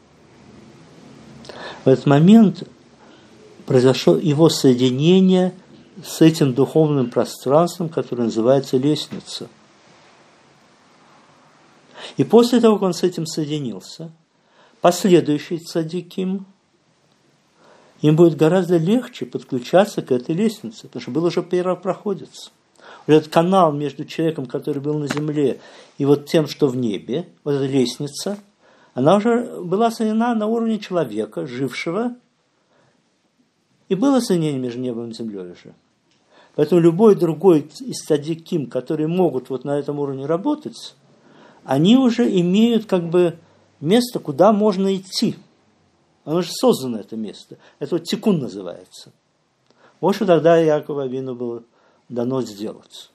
В этот момент произошло его соединение с этим духовным пространством, которое называется лестница. И после того, как он с этим соединился, последующие цадиким, им будет гораздо легче подключаться к этой лестнице, потому что был уже первопроходец. Вот этот канал между человеком, который был на земле, и вот тем, что в небе, вот эта лестница, она уже была соединена на уровне человека, жившего, и было соединение между небом и землей уже. Поэтому любой другой из цадиким, которые могут вот на этом уровне работать, они уже имеют как бы место, куда можно идти. Оно уже создано, это место. Это вот тикун называется. Вот что тогда Яакову Авину было дано сделать.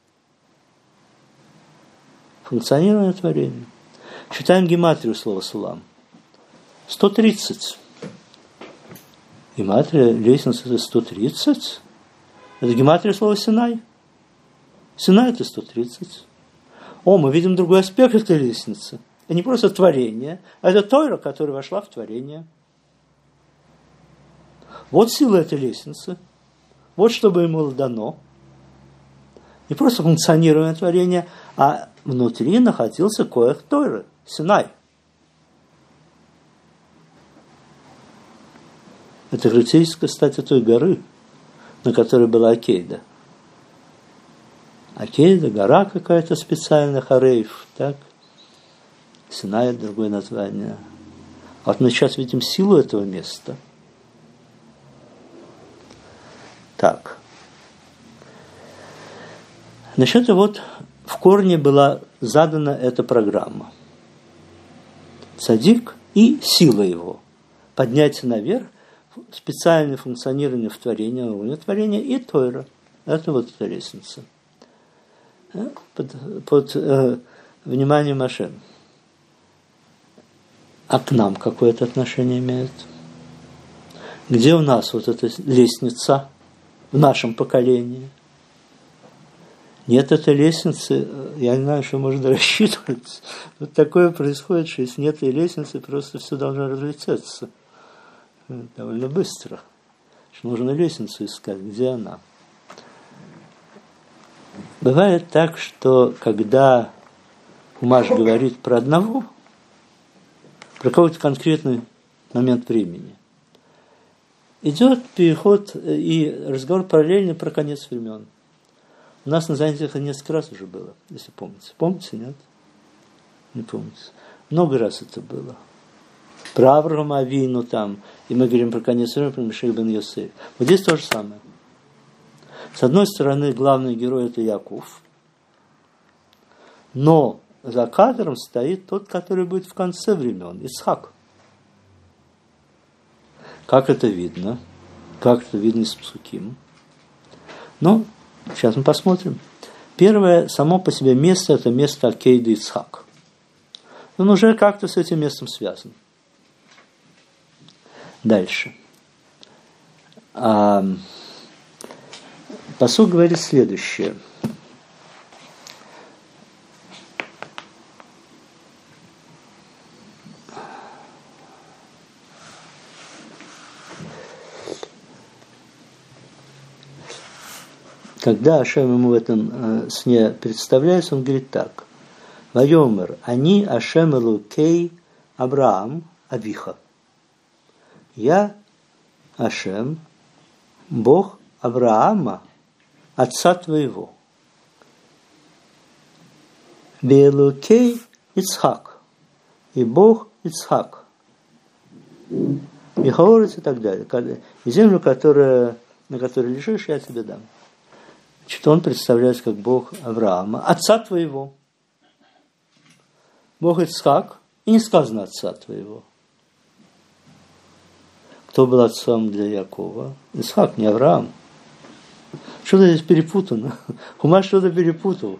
Функционирование творения. Читаем гематрию слова «сулам». сто тридцать. Гематрия, лестница – это сто тридцать. Это гематрия слова «Синай». Синай – это сто тридцать. О, мы видим другой аспект этой лестницы. Это не просто творение, а это Тойра, которая вошла в творение. Вот сила этой лестницы. Вот что бы ему было дано. Не просто функционирование творения, а внутри находился коэх Тойры, Синай. Это характеристика, кстати, той горы, на которой была Акейда. Акейда, гора какая-то специальная, Харейф, так? Синай – другое название. А вот мы сейчас видим силу этого места. Так. Значит, вот в корне была задана эта программа. Цадик и сила его. Подняться наверх, специальное функционирование в творении, уровня творения и Тойра. Это вот эта лестница. Под, под э, вниманием Ашем. А к нам какое-то отношение имеет? Где у нас вот эта лестница в нашем поколении? Нет этой лестницы, я не знаю, что можно рассчитывать. Вот такое происходит, что если нет этой лестницы, просто все должно разлететься. Довольно быстро. Нужно лестницу искать, где она. Бывает так, что когда Хумаш говорит про одного, про какой-то конкретный момент времени, идет переход и разговор параллельно про конец времен. У нас на занятиях несколько раз уже было, если помните. Помните, нет? Не помните. Много раз это было. Про Авраама Авину там, и мы говорим про конец времени, про Мишех бен Йосеф. Вот здесь то же самое. С одной стороны, главный герой – это Яков, но за кадром стоит тот, который будет в конце времен, Ицхак. Как это видно? Как это видно из Псуким? Ну, сейчас мы посмотрим. Первое, само по себе место – это место Акейды Ицхак. Он уже как-то с этим местом связан. Дальше. А, пасук говорит следующее. Когда Ашем ему в этом э, сне представляется, он говорит так. Вайомер, они Ашем Элокей Авраам Авиха. Я Ашем, Бог Авраама, отца твоего. Веэлокей Ицхак, и Бог Ицхак. И Хаорец и так далее. И землю, которая, на которой лежишь, я тебе дам. Значит, он представляется как Бог Авраама, отца твоего. Бог Ицхак, и не сказано отца твоего. Кто был отцом для Якова? Ицхак, не Авраам. Что-то здесь перепутано. Хумаш что-то перепутал.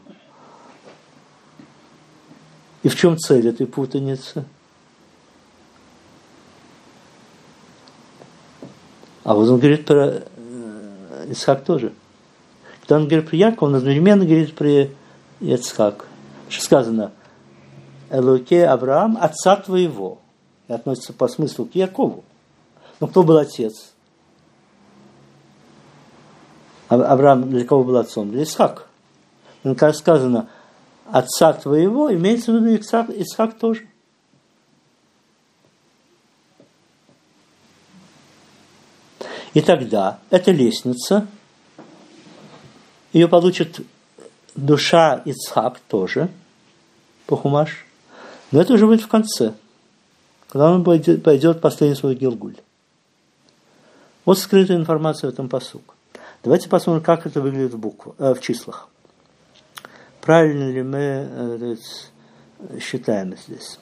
И в чем цель этой путаницы? А вот он говорит про Ицхак тоже. Когда он говорит про Якова, он одновременно говорит про Ицхак. Что сказано? Элоке Авраам, отца твоего. И относится по смыслу к Якову. Но кто был отец? Авраам для кого был отцом? Для Ицхака. Но когда сказано отца твоего, имеется в виду Ицхак, Ицхак тоже. И тогда эта лестница, ее получит душа Ицхак тоже, по Хумаш, но это уже будет в конце, когда он пойдет, пойдет последний свой Гилгуль. Вот скрытая информация в этом пасуке. Давайте посмотрим, как это выглядит в буквах, э, в числах. Правильно ли мы э, считаем здесь?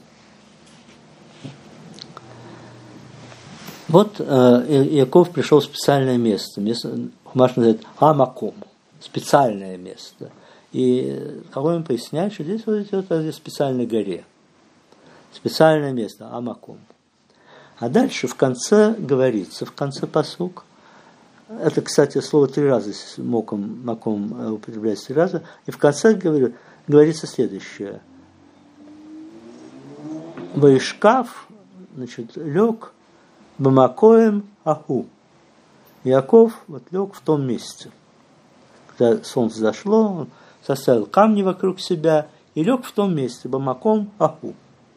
Вот э, Яков пришел в специальное место. место Хумаш называет Амаком. Специальное место. И какой он поясняет, что здесь вот идет о специальной горе. Специальное место Амаком. А дальше в конце говорится, в конце пасук, это, кстати, слово три раза, моком, маком употребляется три раза, и в конце говорю, говорится следующее. Ваишкав, значит, лег бамакоем аху. Яков вот лег в том месте. Когда солнце зашло, он составил камни вокруг себя и лег в том месте, бамаком аху.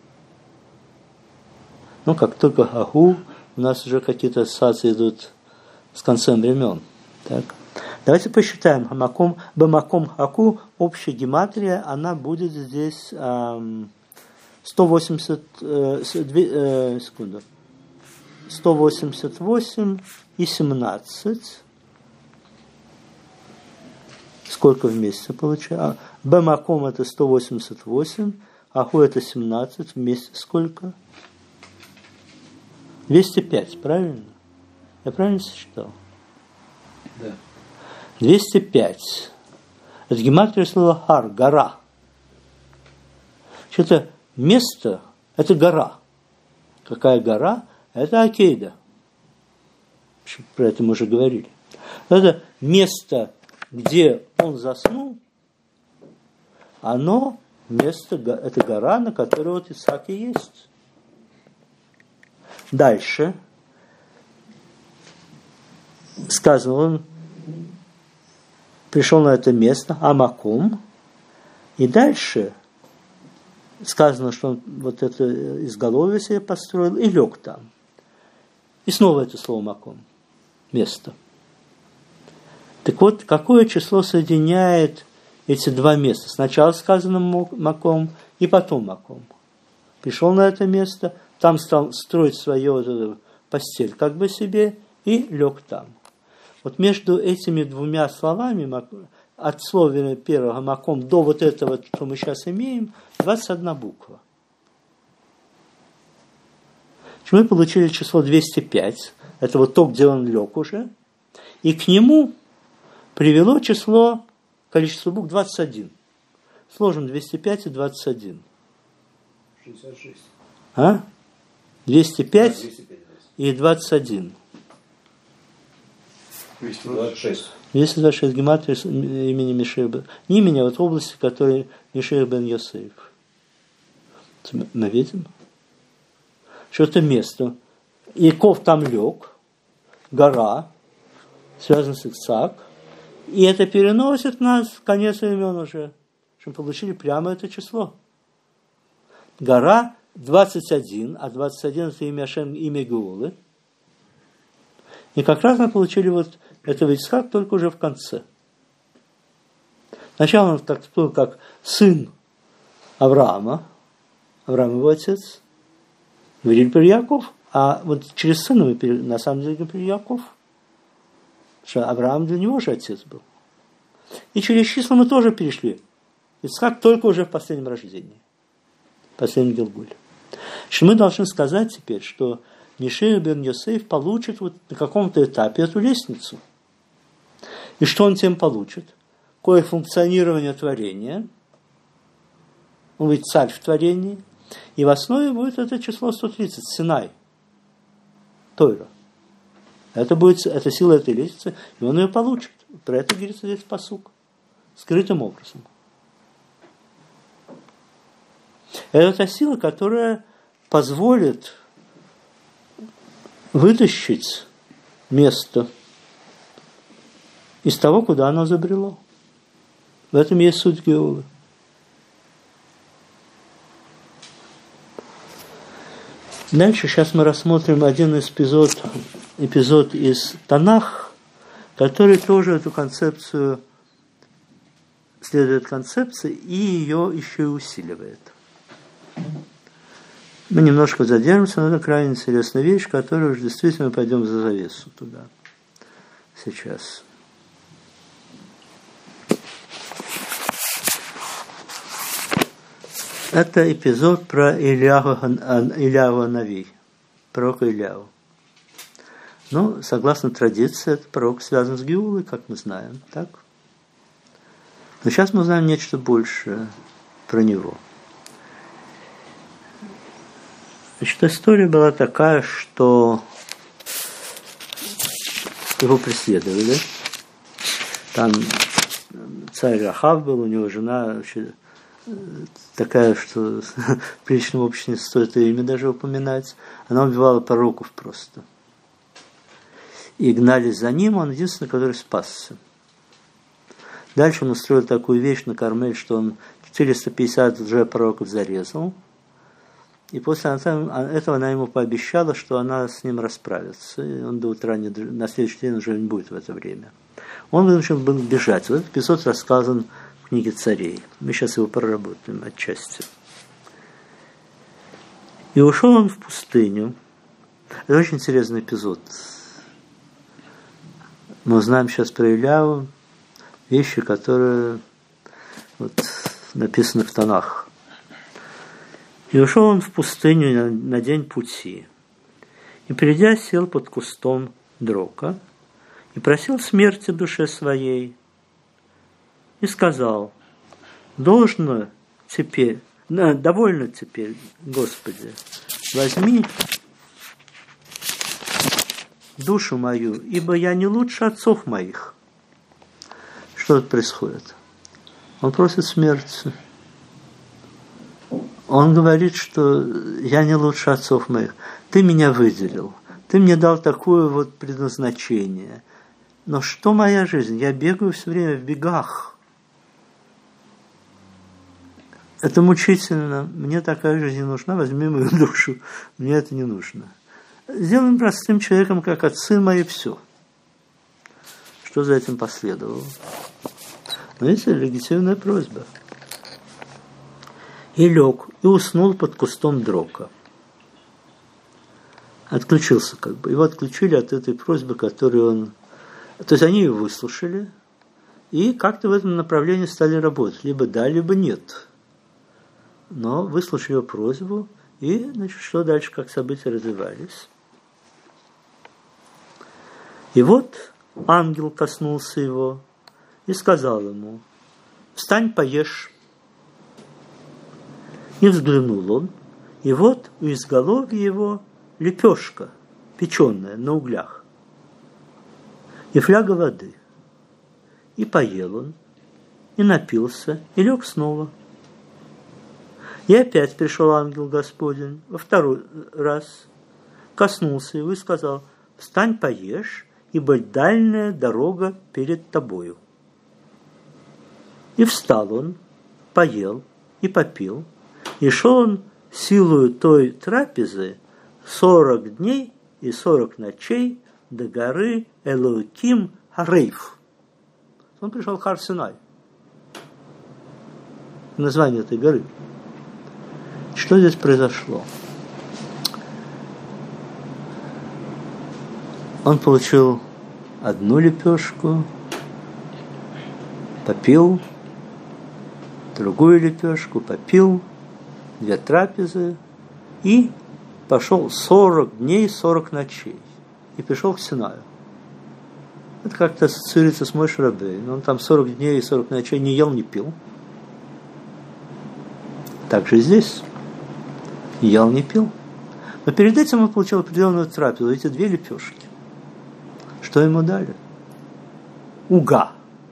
Ну, как только аху, у нас уже какие-то ассоциации идут с концом времен. Так. Давайте посчитаем. Хамаком, бамаком хаку, общая гематрия, она будет здесь эм, сто восемьдесят, э, э, секунду, сто восемьдесят восемь и семнадцать. Сколько вместе получается? Бамаком это сто восемьдесят восемь, аху это семнадцать, вместе сколько? двести пять, правильно? Я правильно сосчитал? Да. двести пять. Это гематрия слова хар, гора. Что-то место, это гора. Какая гора? Это Акейда. Про это мы уже говорили. Это место, где он заснул, оно, место, это гора, на которой вот Ицхак и есть. Дальше сказано, он пришел на это место, Амаком, и дальше сказано, что он вот это изголовье себе построил и лег там. И снова это слово Маком, место. Так вот, какое число соединяет эти два места? Сначала сказано Маком и потом Маком. Пришел на это место, там стал строить свою постель как бы себе и лег там. Вот между этими двумя словами, от слова первого маком до вот этого, что мы сейчас имеем, двадцать одна буква. Мы получили число двести пять, это вот то, где он лег уже, и к нему привело число, количество букв двадцать один. Сложим двести пять и двадцать один. шестьдесят шесть. А? двести пять, а, двести пять и двадцать один. двести двадцать шесть. двести двадцать шесть гематрия имени Мишея бен... Не имени, а вот области, которые Мишея бен Йосеф. Мы видим? Что это место. Яков там лег, гора, связан с Ицхак, и это переносит нас в конец времен уже, что мы получили прямо это число. Гора двадцать один, а двадцать один это имя Ашем, имя Геулы. И как раз мы получили вот этого Ицхак только уже в конце. Сначала он трактовал как сын Авраама, Авраам его отец, говорили про Яков, а вот через сына мы на самом деле говорим про Яков, что Авраам для него же отец был. И через числа мы тоже перешли. Ицхак только уже в последнем рождении, в последнем Гилгуле. Что мы должны сказать теперь, что Мишея бен Йосеф получит вот на каком-то этапе эту лестницу. И что он тем получит? Кое функционирование творения. Он будет царь в творении. И в основе будет это число сто тридцать, Синай, Тойра. Это будет, это сила этой лестницы, и он ее получит. Про это говорится здесь пасук. Скрытым образом. Это та сила, которая позволит вытащить место из того, куда оно забрело. В этом есть суть Геулы. Дальше сейчас мы рассмотрим один эпизод, эпизод из Танах, который тоже эту концепцию, следует концепции и ее еще и усиливает. Мы немножко задержимся, но это крайне интересная вещь, которую уже действительно пойдем за завесу туда сейчас. Это эпизод про Ильяву, Ильяву Нави, пророка Ильяву. Ну, согласно традиции, этот пророк связан с Геулой, как мы знаем, так? Но сейчас мы узнаем нечто большее про него. Значит, история была такая, что его преследовали. Там царь Ахав был, у него жена вообще такая, что в приличном обществе не стоит ее имя даже упоминать. Она убивала пророков просто. И гнались за ним, он единственный, который спасся. Дальше он устроил такую вещь на Кармель, что он четыреста пятьдесят лжепророков зарезал. И после этого она ему пообещала, что она с ним расправится. И он до утра, не, на следующий день уже не будет в это время. Он вынужден был бежать. Вот этот эпизод рассказан в книге Царей. Мы сейчас его проработаем отчасти. И ушел он в пустыню. Это очень интересный эпизод. Мы узнаем сейчас про Ильяву вещи, которые вот, написаны в Танах. И ушел он в пустыню на, на день пути. И, придя, сел под кустом дрока и просил смерти душе своей. И сказал: должно теперь, да, довольно теперь, Господи, возьми душу мою, ибо я не лучше отцов моих. Что тут происходит? Он просит смерти. Он говорит, что я не лучше отцов моих. Ты меня выделил. Ты мне дал такое вот предназначение. Но что моя жизнь? Я бегаю все время в бегах. Это мучительно. Мне такая жизнь не нужна. Возьми мою душу. Мне это не нужно. Сделаем простым человеком, как отцы мои, все. Что за этим последовало? Но видите, легитимная просьба. И лег, и уснул под кустом дрока. Отключился как бы. Его отключили от этой просьбы, которую он... То есть они его выслушали, и как-то в этом направлении стали работать. Либо да, либо нет. Но выслушали его просьбу, и, значит, что дальше, как события развивались. И вот ангел коснулся его и сказал ему: встань, поешь. И взглянул он, и вот у изголовья его лепешка, печеная на углях, и фляга воды. И поел он, и напился, и лег снова. И опять пришел ангел Господень во второй раз, коснулся его и сказал: встань, поешь, ибо дальняя дорога перед тобою. И встал он, поел и попил, и шел он силою той трапезы сорок дней и сорок ночей до горы Элоким Харейф. Он пришел в Хар Синай. название этой горы. Что здесь произошло? Он получил одну лепешку, попил, другую лепешку, попил, две трапезы и пошел сорок дней, сорок ночей. И пришел к Синаю. Это как-то ассоциируется с Моше Рабейну. Он там сорок дней и сорок ночей не ел, не пил. Так же и здесь. Не ел, не пил. Но перед этим он получил определенную трапезу, эти две лепешки. Что ему дали? Уга.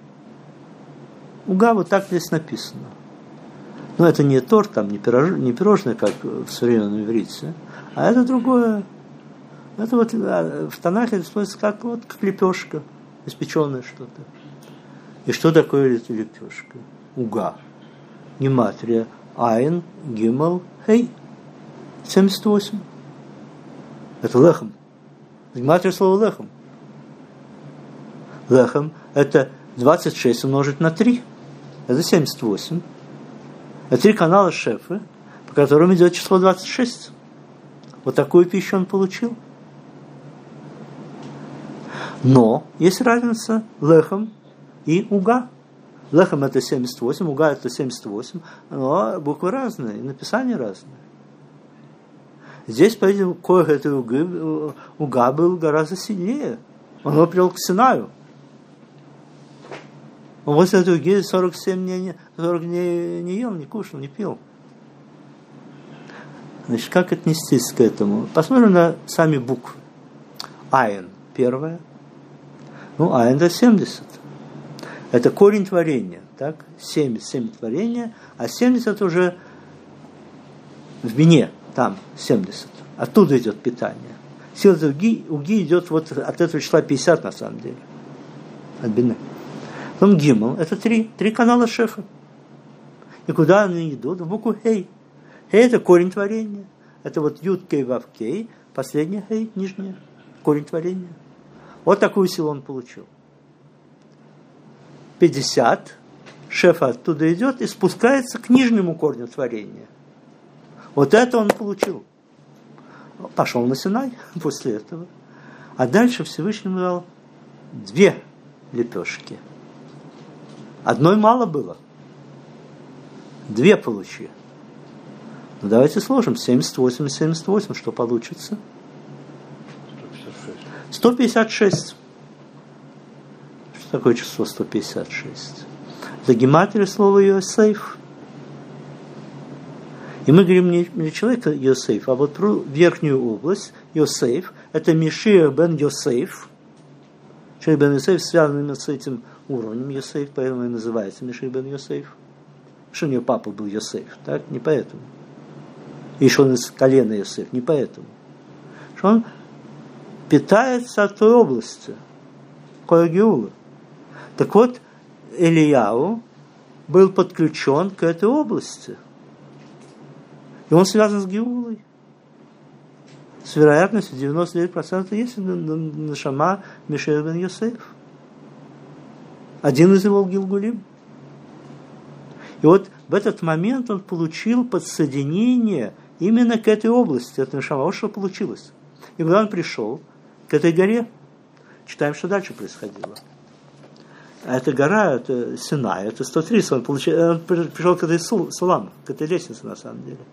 Уга, вот так здесь написано. Но это не торт, там, не, пирож, не пирожное, как в современном иврите, а это другое. Это вот в Танахе используется как, вот, как лепешка, испеченное что-то. И что такое эта лепешка? Уга. Гематрия. Айн, гимал, хей. семьдесят восемь. Это лехом. Гематрия слова лехом. Лехом – это двадцать шесть умножить на три. Это семьдесят восемь. Это три канала шефы, по которым идет число двадцать шесть. Вот такую пищу он получил. Но есть разница лехом и уга. Лехом – это семьдесят восемь, уга – это семьдесят восемь, но буквы разные, и написание разное. Здесь, по-видимому, коих этой уги, уга был гораздо сильнее. Он его привел к Синаю. Он после этой уги сорок семь дней, сорок дней не ел, не кушал, не пил. Значит, как отнестись к этому? Посмотрим на сами буквы. Айн – первая. Ну, айн – это семьдесят. Это корень творения, так? семьдесят, семь творения, а семьдесят уже в бине, там семьдесят. Оттуда идет питание. Сила уги, уги идет вот от этого числа пятьдесят на самом деле. От бины. Потом гимал, это три, три канала шефа. И куда они идут? В букву хей. Хей – это корень творения. Это вот ют, кей, вав, кей, последняя хей, нижняя, корень творения. Вот такую силу он получил. пятьдесят, шефа оттуда идет и спускается к нижнему корню творения. Вот это он получил. Пошел на Синай после этого. А дальше Всевышний дал две лепешки. Одной мало было. Две получи. Ну, давайте сложим. семьдесят восемь и семьдесят восемь. Что получится? сто пятьдесят шесть. Что такое число сто пятьдесят шесть? Это гематрия слова Йосеф. И мы говорим не, не человека Йосеф, а вот про верхнюю область. Йосеф. Это Мишиах бен Йосеф. Мишиах бен Йосеф связан именно с этим уровнем Йосеф, поэтому и называется Мишиах бен Йосеф. Что у него папа был Йосеф, так? Не поэтому. И что он из колена Йосеф, не поэтому. Что он питается от той области, Коагиула. Так вот, Элияу был подключен к этой области. И он связан с Геулой. С вероятностью девяносто девять процентов есть нешама Мишиах бен Йосеф. Один из его Гилгулим. И вот в этот момент он получил подсоединение именно к этой области, от нешама. Вот что получилось. И когда он пришел к этой горе, читаем, что дальше происходило. А эта гора, это Синай, это сто тридцать, он, получил, он пришел к этой сулам, к этой лестнице на самом деле.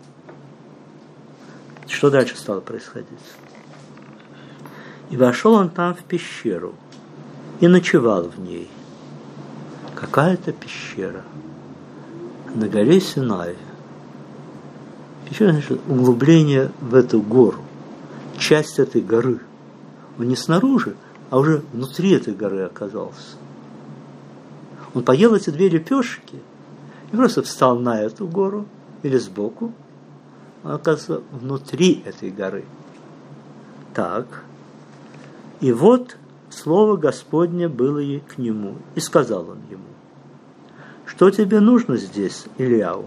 Что дальше стало происходить? И вошел он там в пещеру и ночевал в ней. Какая-то пещера на горе Синай. Пещера, значит, углубление в эту гору, часть этой горы. Он не снаружи, а уже внутри этой горы оказался. Он поел эти две лепешки и просто встал на эту гору или сбоку. Он оказался внутри этой горы. Так. И вот слово Господне было ей к нему. И сказал он ему: что тебе нужно здесь, Ильяу?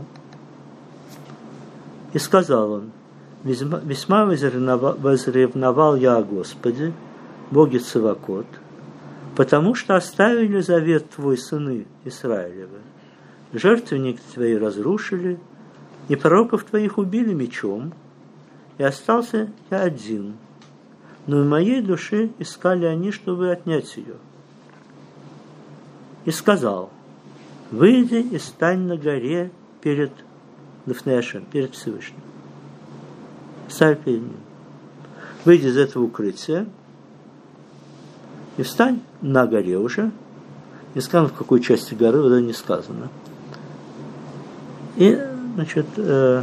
И сказал он: весьма возревновал я о Господе, Боге Цевакот, потому что оставили завет твой сыны Израилевы, жертвенники твои разрушили, и пророков твоих убили мечом, и остался я один. Но в моей душе искали они, чтобы отнять ее. И сказал: выйди и стань на горе перед Лифней-Ашем, перед Всевышним. Стань перед ним. Выйди из этого укрытия и встань на горе уже. Не сказано, в какой части горы, вот это не сказано. И, значит, э,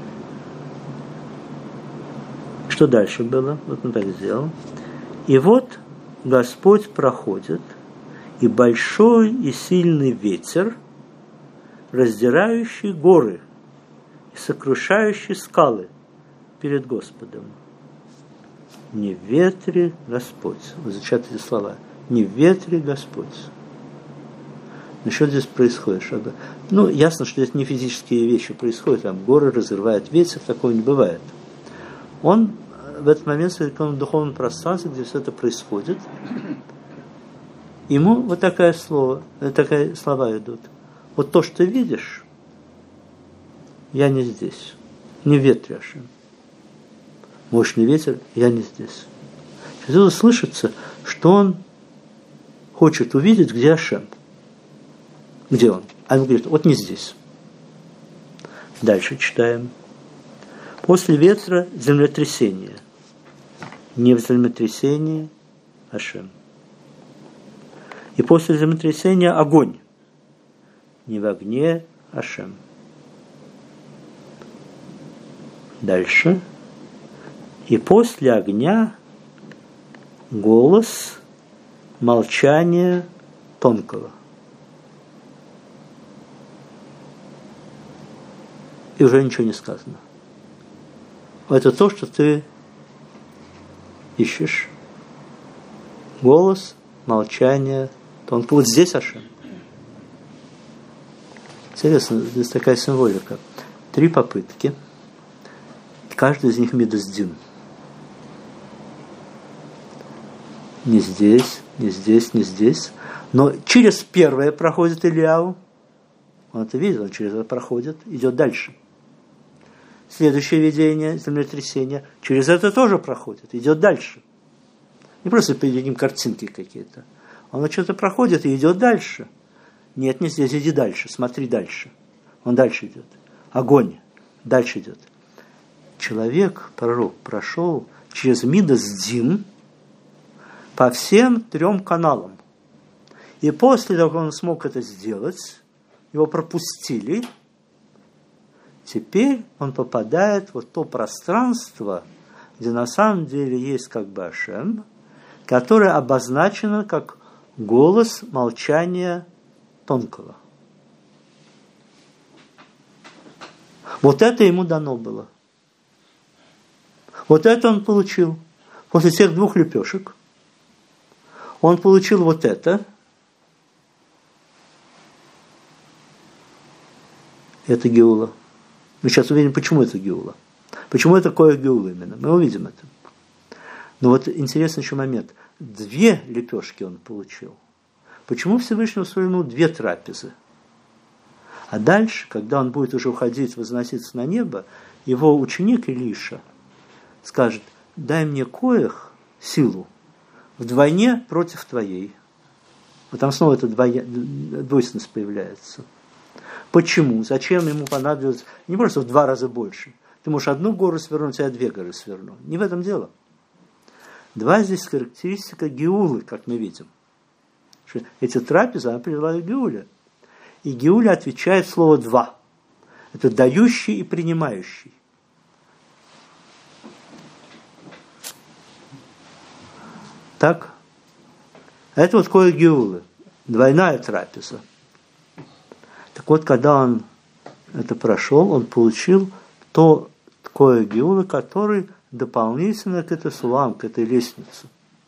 что дальше было? Вот он так сделал. И вот Господь проходит, и большой и сильный ветер, раздирающий горы и сокрушающий скалы перед Господом. Не в ветре Господь. Вот звучат эти слова. Не в ветре Господь. Ну, что здесь происходит? Ну, ясно, что это не физические вещи происходят. Там горы разрывает ветер, такого не бывает. Он в этот момент в таком духовном пространстве, где все это происходит, ему вот такая слово, такие слова идут. Вот то, что ты видишь, я не здесь. Не в ветре Ашем. Мощный ветер, я не здесь. Сейчас слышится, что он хочет увидеть, где Ашем. Где он? А он говорит, вот не здесь. Дальше читаем. После ветра землетрясение. Не в землетрясении Ашем. И после землетрясения огонь. Не в огне Ашем. Дальше. И после огня голос молчания тонкого. И уже ничего не сказано. Это то, что ты ищешь. Голос молчания тонкого. Вот здесь Ашем. Интересно, здесь такая символика. Три попытки. Каждый из них мидас-дин. Не здесь, не здесь, не здесь. Но через первое проходит Ильяу. Он это видит, он через это проходит, идет дальше. Следующее видение, землетрясение, через это тоже проходит, идет дальше. Не просто перед ним картинки какие-то. Он что-то проходит и идет дальше. Нет, не здесь, иди дальше, смотри дальше. Он дальше идет. Огонь дальше идет. Человек, пророк, прошел через мидас-дин по всем трем каналам. И после того, как он смог это сделать, его пропустили, теперь он попадает в то пространство, где на самом деле есть как бы Ашем, которое обозначено как голос молчания тонкого. Вот это ему дано было. Вот это он получил. После тех двух лепешек он получил вот это. Это Геула. Мы сейчас увидим, почему это Геула. Почему это такое Геула именно. Мы увидим это. Но вот интересный еще момент. Две лепешки он получил. Почему Всевышний устроил ему две трапезы? А дальше, когда он будет уже уходить, возноситься на небо, его ученик Илиша скажет: дай мне коэх, силу, вдвойне против твоей. Вот там снова эта двойственность появляется. Почему? Зачем ему понадобилось не просто в два раза больше? Ты можешь одну гору свернуть, а две горы сверну. Не в этом дело. Два здесь характеристика Геулы, как мы видим. Что эти трапезы, она привела к Геуле. И Геуля отвечает слово «два». Это дающий и принимающий. Так? Это вот коэх Геулы. Двойная трапеза. Так вот, когда он это прошел, он получил то коэх Геулы, который дополнительно к этой сулам, к этой лестнице.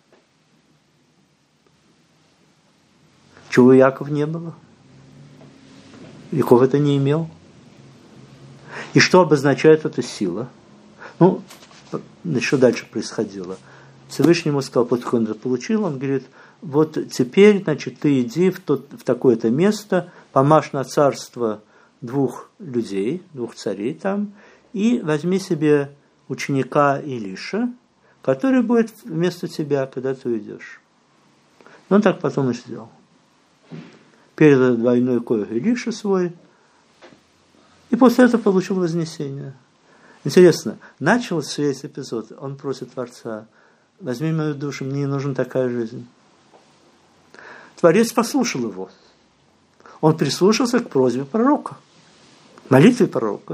Чего у Якова не было? Яков это не имел. И что обозначает эта сила? Ну, что дальше происходило? Всевышний ему сказал, вот он это получил, он говорит, вот теперь, значит, ты иди в, тот, в такое-то место, помажь на царство двух людей, двух царей там, и возьми себе ученика Илиша, который будет вместо тебя, когда ты уйдешь. И он так потом и сделал. Передал двойной коэх Илиша свой, и после этого получил вознесение. Интересно, начался весь эпизод, он просит Творца: возьми мою душу, мне не нужна такая жизнь. Творец послушал его. Он прислушался к просьбе пророка, молитве пророка.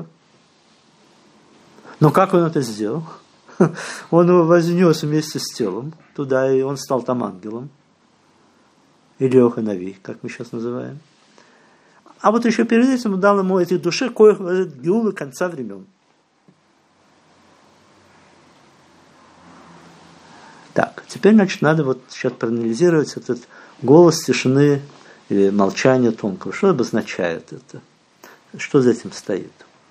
Но как он это сделал? Он его вознес вместе с телом туда, и он стал там ангелом. Или Оханави, как мы сейчас называем. А вот еще перед этим дал ему этой душе коих геулы конца времен. Так, теперь, значит, надо вот сейчас проанализировать этот голос тишины или молчания тонкого. Что обозначает это? Что за этим стоит?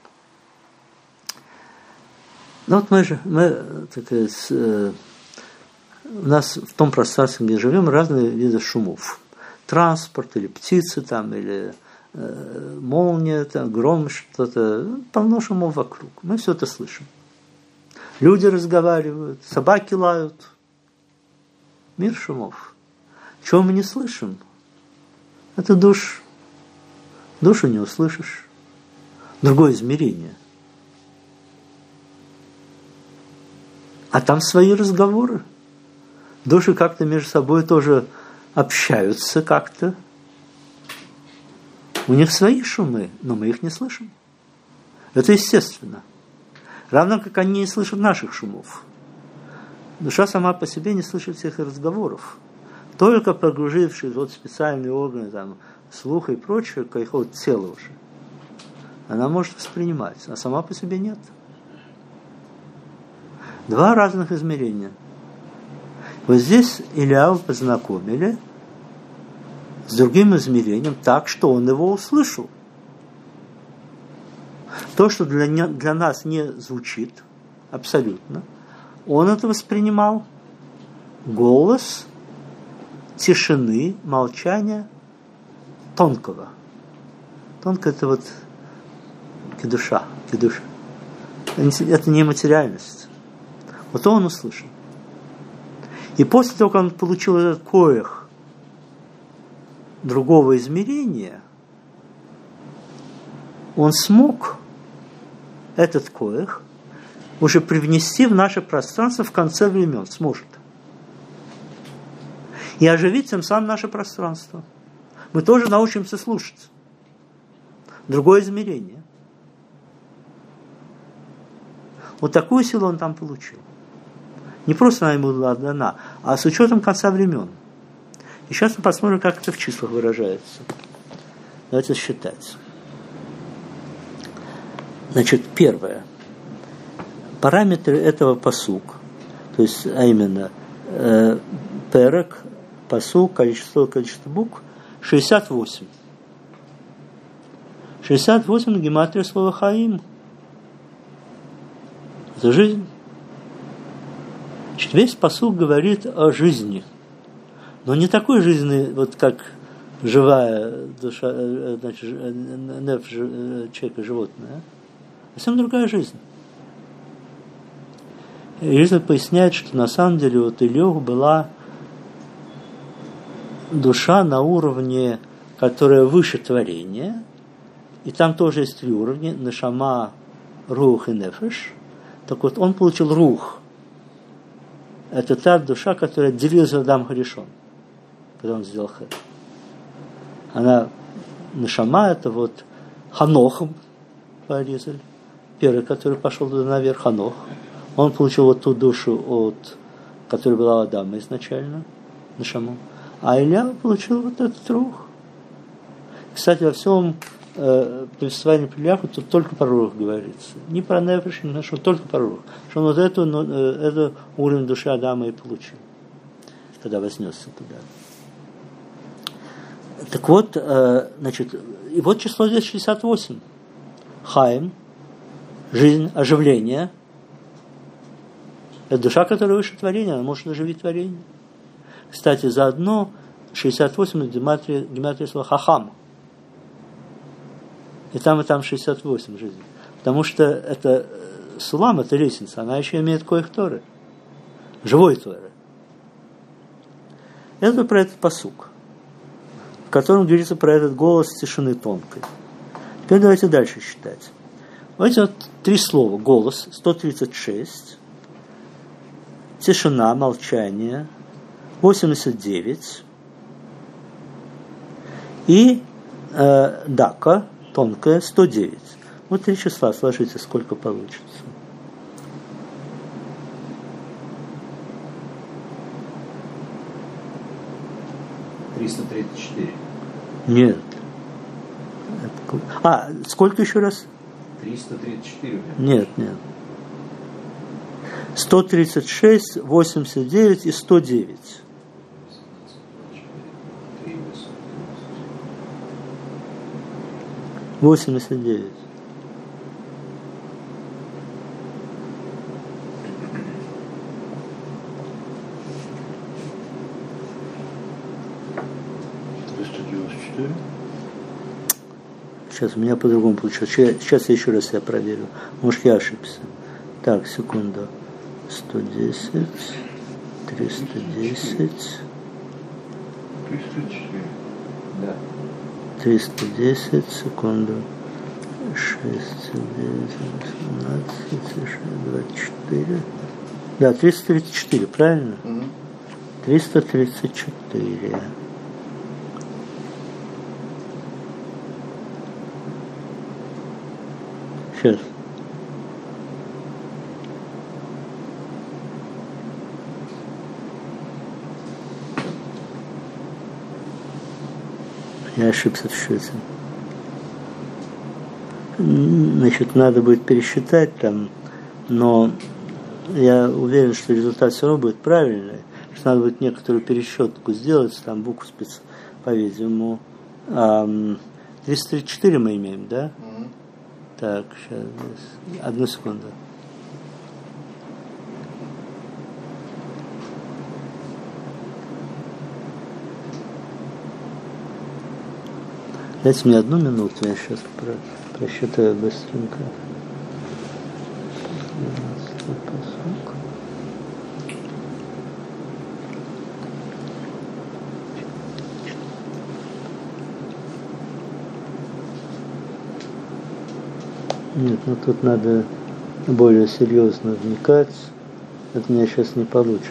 Ну вот мы же, мы, так сказать, э, у нас в том пространстве, где живем, разные виды шумов. Транспорт, или птицы там, или э, молния, там, гром, что-то. Полно шумов вокруг. Мы все это слышим. Люди разговаривают, собаки лают. Мир шумов. Чего мы не слышим? Это душ. Душу не услышишь. Другое измерение. А там свои разговоры. Души как-то между собой тоже общаются как-то. У них свои шумы, но мы их не слышим. Это естественно. Равно как они не слышат наших шумов. Душа сама по себе не слышит всех разговоров. Только погрузившись в вот специальные органы, там, слуха и прочее, какого тела уже, она может воспринимать, а сама по себе нет. Два разных измерения. Вот здесь Ильяу познакомили с другим измерением так, что он его услышал. То, что для, не, для нас не звучит абсолютно, он это воспринимал. Голос тишины, молчания тонкого. Тонко это вот кедуша, кедуша. Это не материальность. Вот он услышал. И после того, как он получил этот коэх другого измерения, он смог этот коэх уже привнести в наше пространство в конце времен. Сможет. И оживить тем самым наше пространство. Мы тоже научимся слушать. Другое измерение. Вот такую силу он там получил. Не просто она ему была дана, а с учетом конца времен. И сейчас мы посмотрим, как это в числах выражается. Давайте считать. Значит, первое. Параметры этого пасук, то есть, а именно, э, перек, пасук, количество, количество букв, шестьдесят восемь. шестьдесят восемь на гематрия слова хаим. Это жизнь. Значит, весь пасук говорит о жизни. Но не такой жизни, вот как живая душа, значит, неф человека, животное. А совсем другая жизнь. Риза поясняет, что на самом деле вот Ильёв была душа на уровне, которая выше творения. И там тоже есть три уровня: нешама, рух и нефеш. Так вот, он получил рух. Это та душа, которая отделилась от Адам Харишон, когда он сделал хэт. Она, нешама, это вот Ханохом порезали. Первый, который пошел туда наверх, Ханох. Он получил вот ту душу, от, которая была у Адама изначально, нешаму. А Илья получил вот этот рух. Кстати, во всем э, повествовании про Ильяху тут только про рух говорится. Не про нефеш, не про только про рух. Что он вот эту, ну, э, это уровень души Адама и получил, когда вознесся туда. Так вот, э, значит, и вот число здесь шестьдесят восемь. Хаим, жизнь, оживление. Это душа, которая выше творения, она может оживить творение. Кстати, заодно шестьдесят восемь гематрия, гематрия слова хахам. И там, и там шестьдесят восемь жизней. Потому что это сулам, это лестница, она еще имеет коих Торы. Живой Торы. Это про этот пасук, в котором говорится про этот голос тишины тонкой. Теперь давайте дальше считать. Вот эти вот три слова. Голос, сто тридцать шесть. Тишина, молчание, восемьдесят девять. И э, дака, тонкая, сто девять. Вот три числа, сложите, сколько получится. триста тридцать четыре. Нет. А, сколько еще раз? триста тридцать четыре. Нет, нет. сто тридцать шесть, восемьдесят девять и сто девять. восемьдесят девять. триста девяносто четыре. Сейчас у меня по-другому получилось. Сейчас я еще раз я проверю. Может, я ошибся. Так, секунду. сто десять, триста десять. триста четыре. Да. триста десять, секунду. шесть, девять, восемнадцать, двадцать четыре. Да, триста тридцать четыре, правильно? Угу. триста тридцать четыре. Сейчас. Я ошибся в счете. Значит, надо будет пересчитать там, но я уверен, что результат все равно будет правильный. Что надо будет некоторую пересчетку сделать, там букву спец, по-видимому. триста тридцать четыре мы имеем, да? Угу. Так, сейчас, одну секунду. Дайте мне одну минуту, я сейчас про, просчитаю быстренько. Нет, ну тут надо более серьезно вникать. Это у меня сейчас не получится.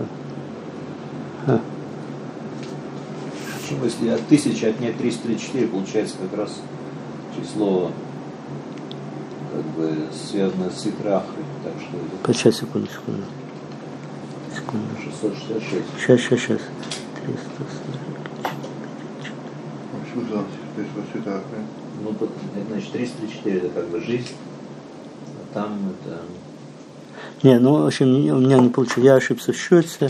А. Почему, если от тысячи отнять триста тридцать четыре, получается как раз число, как бы, связанное с Итрахой. Так что это... Сейчас, секунду, секунду. Секунду. шестьсот шестьдесят шесть. Сейчас, сейчас, сейчас. триста Почему за триста так, да? Ну, это, значит, триста тридцать четыре это как бы жизнь, а там это... Не, ну, в общем, у меня не получилось. Я ошибся в счете.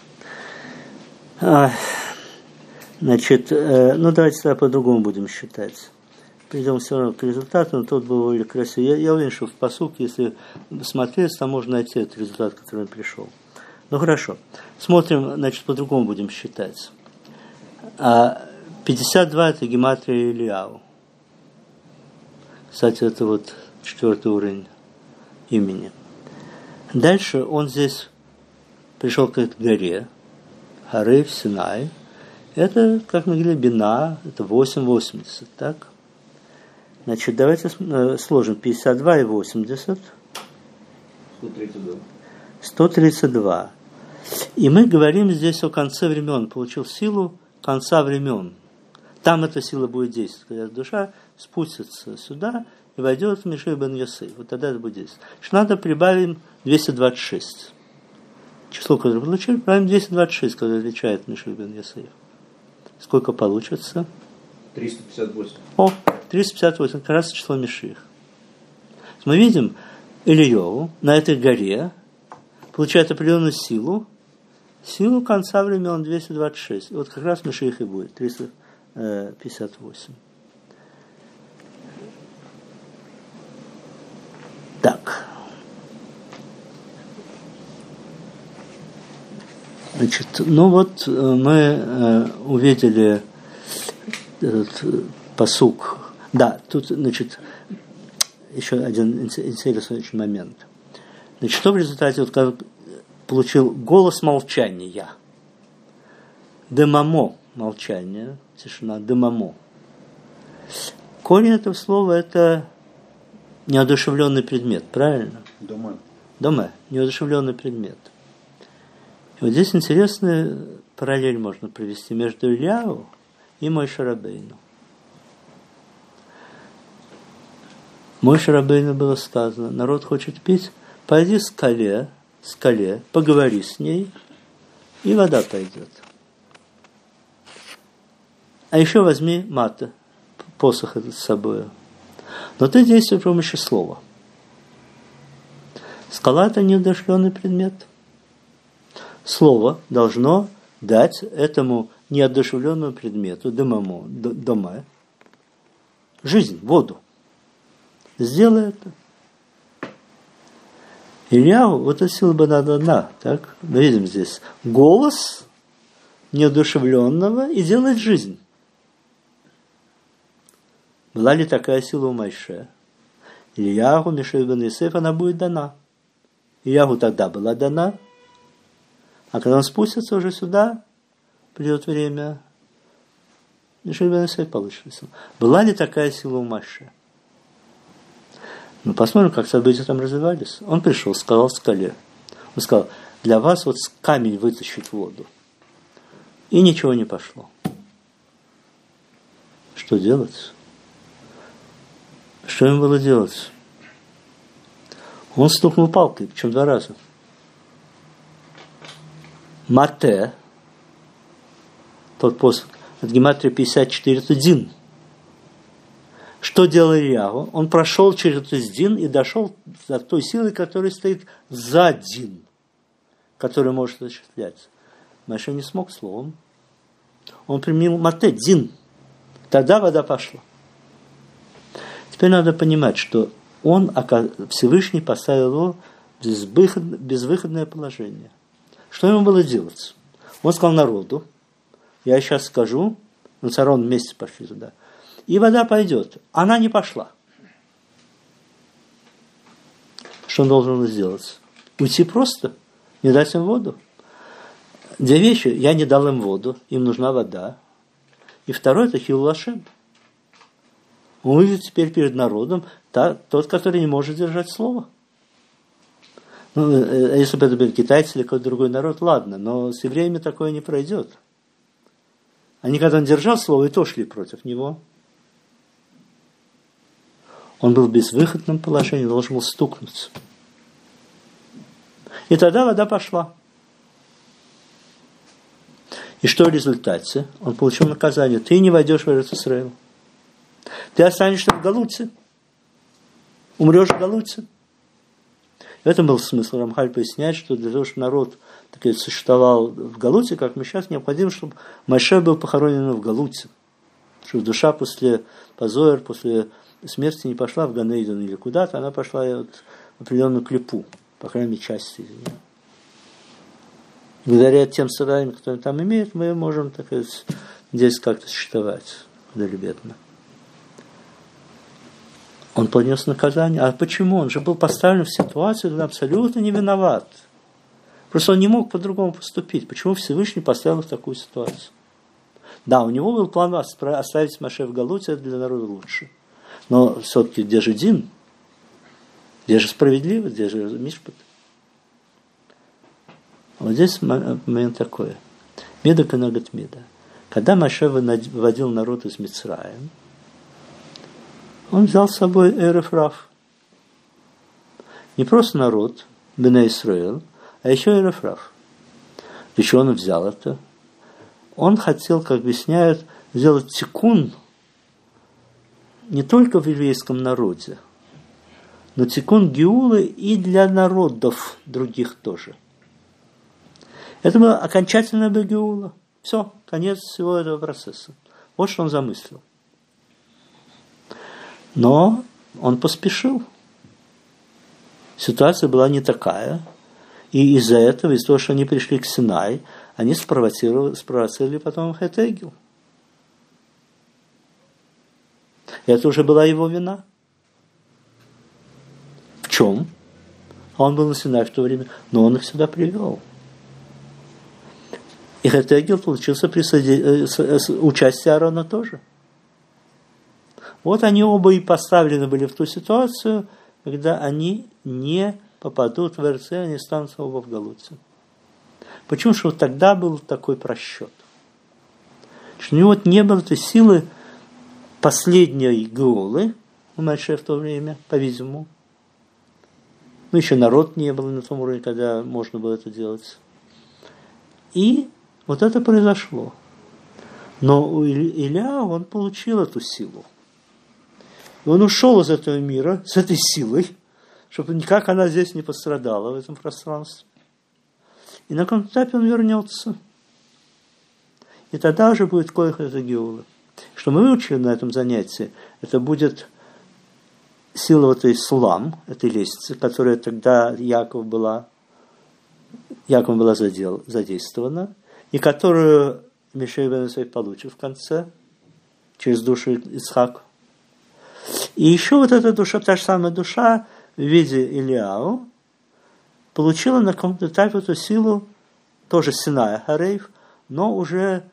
А, значит, э, ну, давайте тогда по-другому будем считать. Придем все равно к результату, но тот был более красивый. Я, я уверен, что в посылке, если смотреть, там можно найти этот результат, который он пришел. Ну, хорошо. Смотрим, значит, по-другому будем считать. А, пятьдесят два – это гематрия Ильяу. Кстати, это вот четвертый уровень имени. Дальше он здесь пришел к этой горе, Харей в Синай. Это, как мы говорили, Бина, это восемь восемьдесят, так? Значит, давайте сложим пятьдесят два и восемьдесят. сто тридцать два. сто тридцать два. И мы говорим здесь о конце времен. Получил силу конца времен. Там эта сила будет действовать, когда душа спустится сюда и войдет в Миши бен Йосеф. Вот тогда это будет действовать. Значит, надо прибавим двести двадцать шесть. Число, которое получили, прибавим двести двадцать шесть, которое отвечает Миши бен Йосеф. Сколько получится? триста пятьдесят восемь. О, триста пятьдесят восемь, как раз число Миших. Мы видим Ильеву на этой горе, получает определенную силу, силу конца времен двести двадцать шесть. И вот как раз Миших и будет, триста пятьдесят восемь. Так. Значит, ну вот мы э, увидели этот пасук Да, тут, значит, еще один интересный очень момент. Значит, что в результате, вот, как получил голос молчания. Демамо, молчание, тишина, демамо. Корень этого слова – это неодушевленный предмет, правильно? Дома. Дома, неодушевленный предмет. И вот здесь интересная параллель можно провести между Ильяу и Моше Рабейну. Моше Рабейну было сказано, народ хочет пить, пойди к скале, скале, поговори с ней, и вода пойдет. А еще возьми мата, посох этот с собой. Но ты действуешь при помощи слова. Скала – это неодушевленный предмет. Слово должно дать этому неодушевленному предмету, домамо, дома, жизнь, воду. Сделай это. Ильяу, вот эта сила бы надо одна, так? Мы видим здесь голос неодушевленного и делает жизнь. Была ли такая сила у Моше? Ильяху, Мише бен Йосеф, она будет дана. Ильяху тогда была дана, а когда он спустится уже сюда, придет время, Мише бен Йосеф получит силу. Была ли такая сила у Моше? Ну, посмотрим, как события там развивались. Он пришел, сказал в скале. Он сказал, для вас вот камень вытащит воду. И ничего не пошло. Что делать? Что им было делать? Он стукнул палкой, причем два раза. Мате, тот посох, от гематрии пятьдесят четыре, это дин. Что делал Ильяху? Он прошел через этот дин и дошел до той силы, которая стоит за дин, которая может осуществляться. Моше не смог словом. Он применил мате, дин. Тогда вода пошла. Теперь надо понимать, что он, Всевышний поставил его в безвыходное положение. Что ему было делать? Он сказал народу, я сейчас скажу, мы с Аароном вместе пошли туда, и вода пойдет. Она не пошла. Что он должен был сделать? Уйти просто, не дать им воду. Две вещи. Я не дал им воду, им нужна вода. И второе – это хилул Ашем. Он выйдет теперь перед народом, та, тот, который не может держать слово. Ну, если бы это были китайцы или какой-то другой народ, ладно, но с евреями такое не пройдет. Они, когда он держал слово, и то шли против него. Он был в безвыходном положении, должен был стукнуться. И тогда вода пошла. И что в результате? Он получил наказание. Ты не войдешь в Эрец-Исраэль. Ты останешься в Галуте. Умрешь в Галуте. В этом был смысл. Рамхаль поясняет, что для того, чтобы народ так сказать, существовал в Галуте, как мы сейчас, необходимо, чтобы Моше был похоронен в Галуте. Чтобы душа после позора, после смерти не пошла в Ганейден или куда-то, она пошла вот в определенную клипу, по крайней мере, части. Благодаря тем страданиям, которые там имеют, мы можем, так сказать, здесь как-то существовать худо-бедно. Он понес наказание. А почему? Он же был поставлен в ситуацию, когда абсолютно не виноват. Просто он не мог по-другому поступить. Почему Всевышний поставил в такую ситуацию? Да, у него был план оставить Моше в Галуте, это для народа лучше. Но все-таки где же Дин? Где же справедливость? Где же Мишпат? Вот здесь момент такой. Меда канагат меда. Когда Моше выводил народ из Мицраим, он взял с собой Эреф Рав. Не просто народ, Бней Исраэль, а еще Эреф Рав. Для чего он взял это? Он хотел, как объясняют, сделать тикун не только в еврейском народе, но тикун геулы и для народов других тоже. Это была окончательная геула. Все, конец всего этого процесса. Вот что он замыслил. Но он поспешил. Ситуация была не такая. И из-за этого, из-за того, что они пришли к Синай, они спровоцировали, спровоцировали потом Хет Эгил. Это уже была его вина. В чем? Он был на Синае в то время, но он их сюда привел. И Хетегел получился при участии Аарона тоже. Вот они оба и поставлены были в ту ситуацию, когда они не попадут в эр цэ, они станут оба в Галуте. Почему? Что тогда был такой просчет. Что у него вот не было этой силы последней Геолы у Моше в то время, по-видимому. Ну, еще народ не был на том уровне, когда можно было это делать. И вот это произошло. Но у Илья он получил эту силу. И он ушел из этого мира с этой силой, чтобы никак она здесь не пострадала в этом пространстве. И на каком-то этапе он вернется. И тогда уже будет коих это геола. Что мы выучили на этом занятии, это будет сила вот этой слам, этой лестницы, которая тогда Яков была, Яков была задел, задействована, и которую Мишей бен Йосеф получит в конце, через душу Ицхака. И еще вот эта душа, та же самая душа в виде Ильяу, получила на каком-то этапе эту силу, тоже Синая Харейв, но уже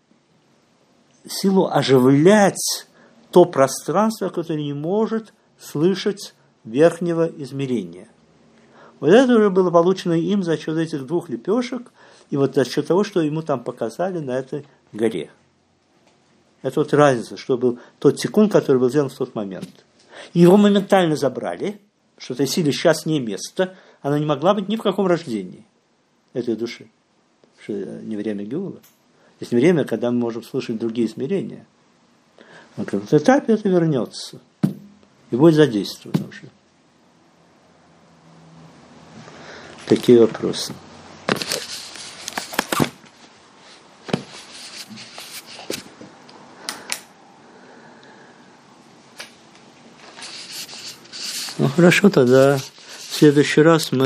силу оживлять то пространство, которое не может слышать верхнего измерения. Вот это уже было получено им за счет этих двух лепешек и вот за счет того, что ему там показали на этой горе. Это вот разница, что был тот секунд, который был сделан в тот момент. И его моментально забрали, что этой силе сейчас не место, она не могла быть ни в каком рождении этой души. Что не время Геула. Есть не время, когда мы можем слышать другие измерения. На каком-то этапе это вернется. И будет задействовано уже. Такие вопросы. Ну хорошо, тогда в следующий раз мы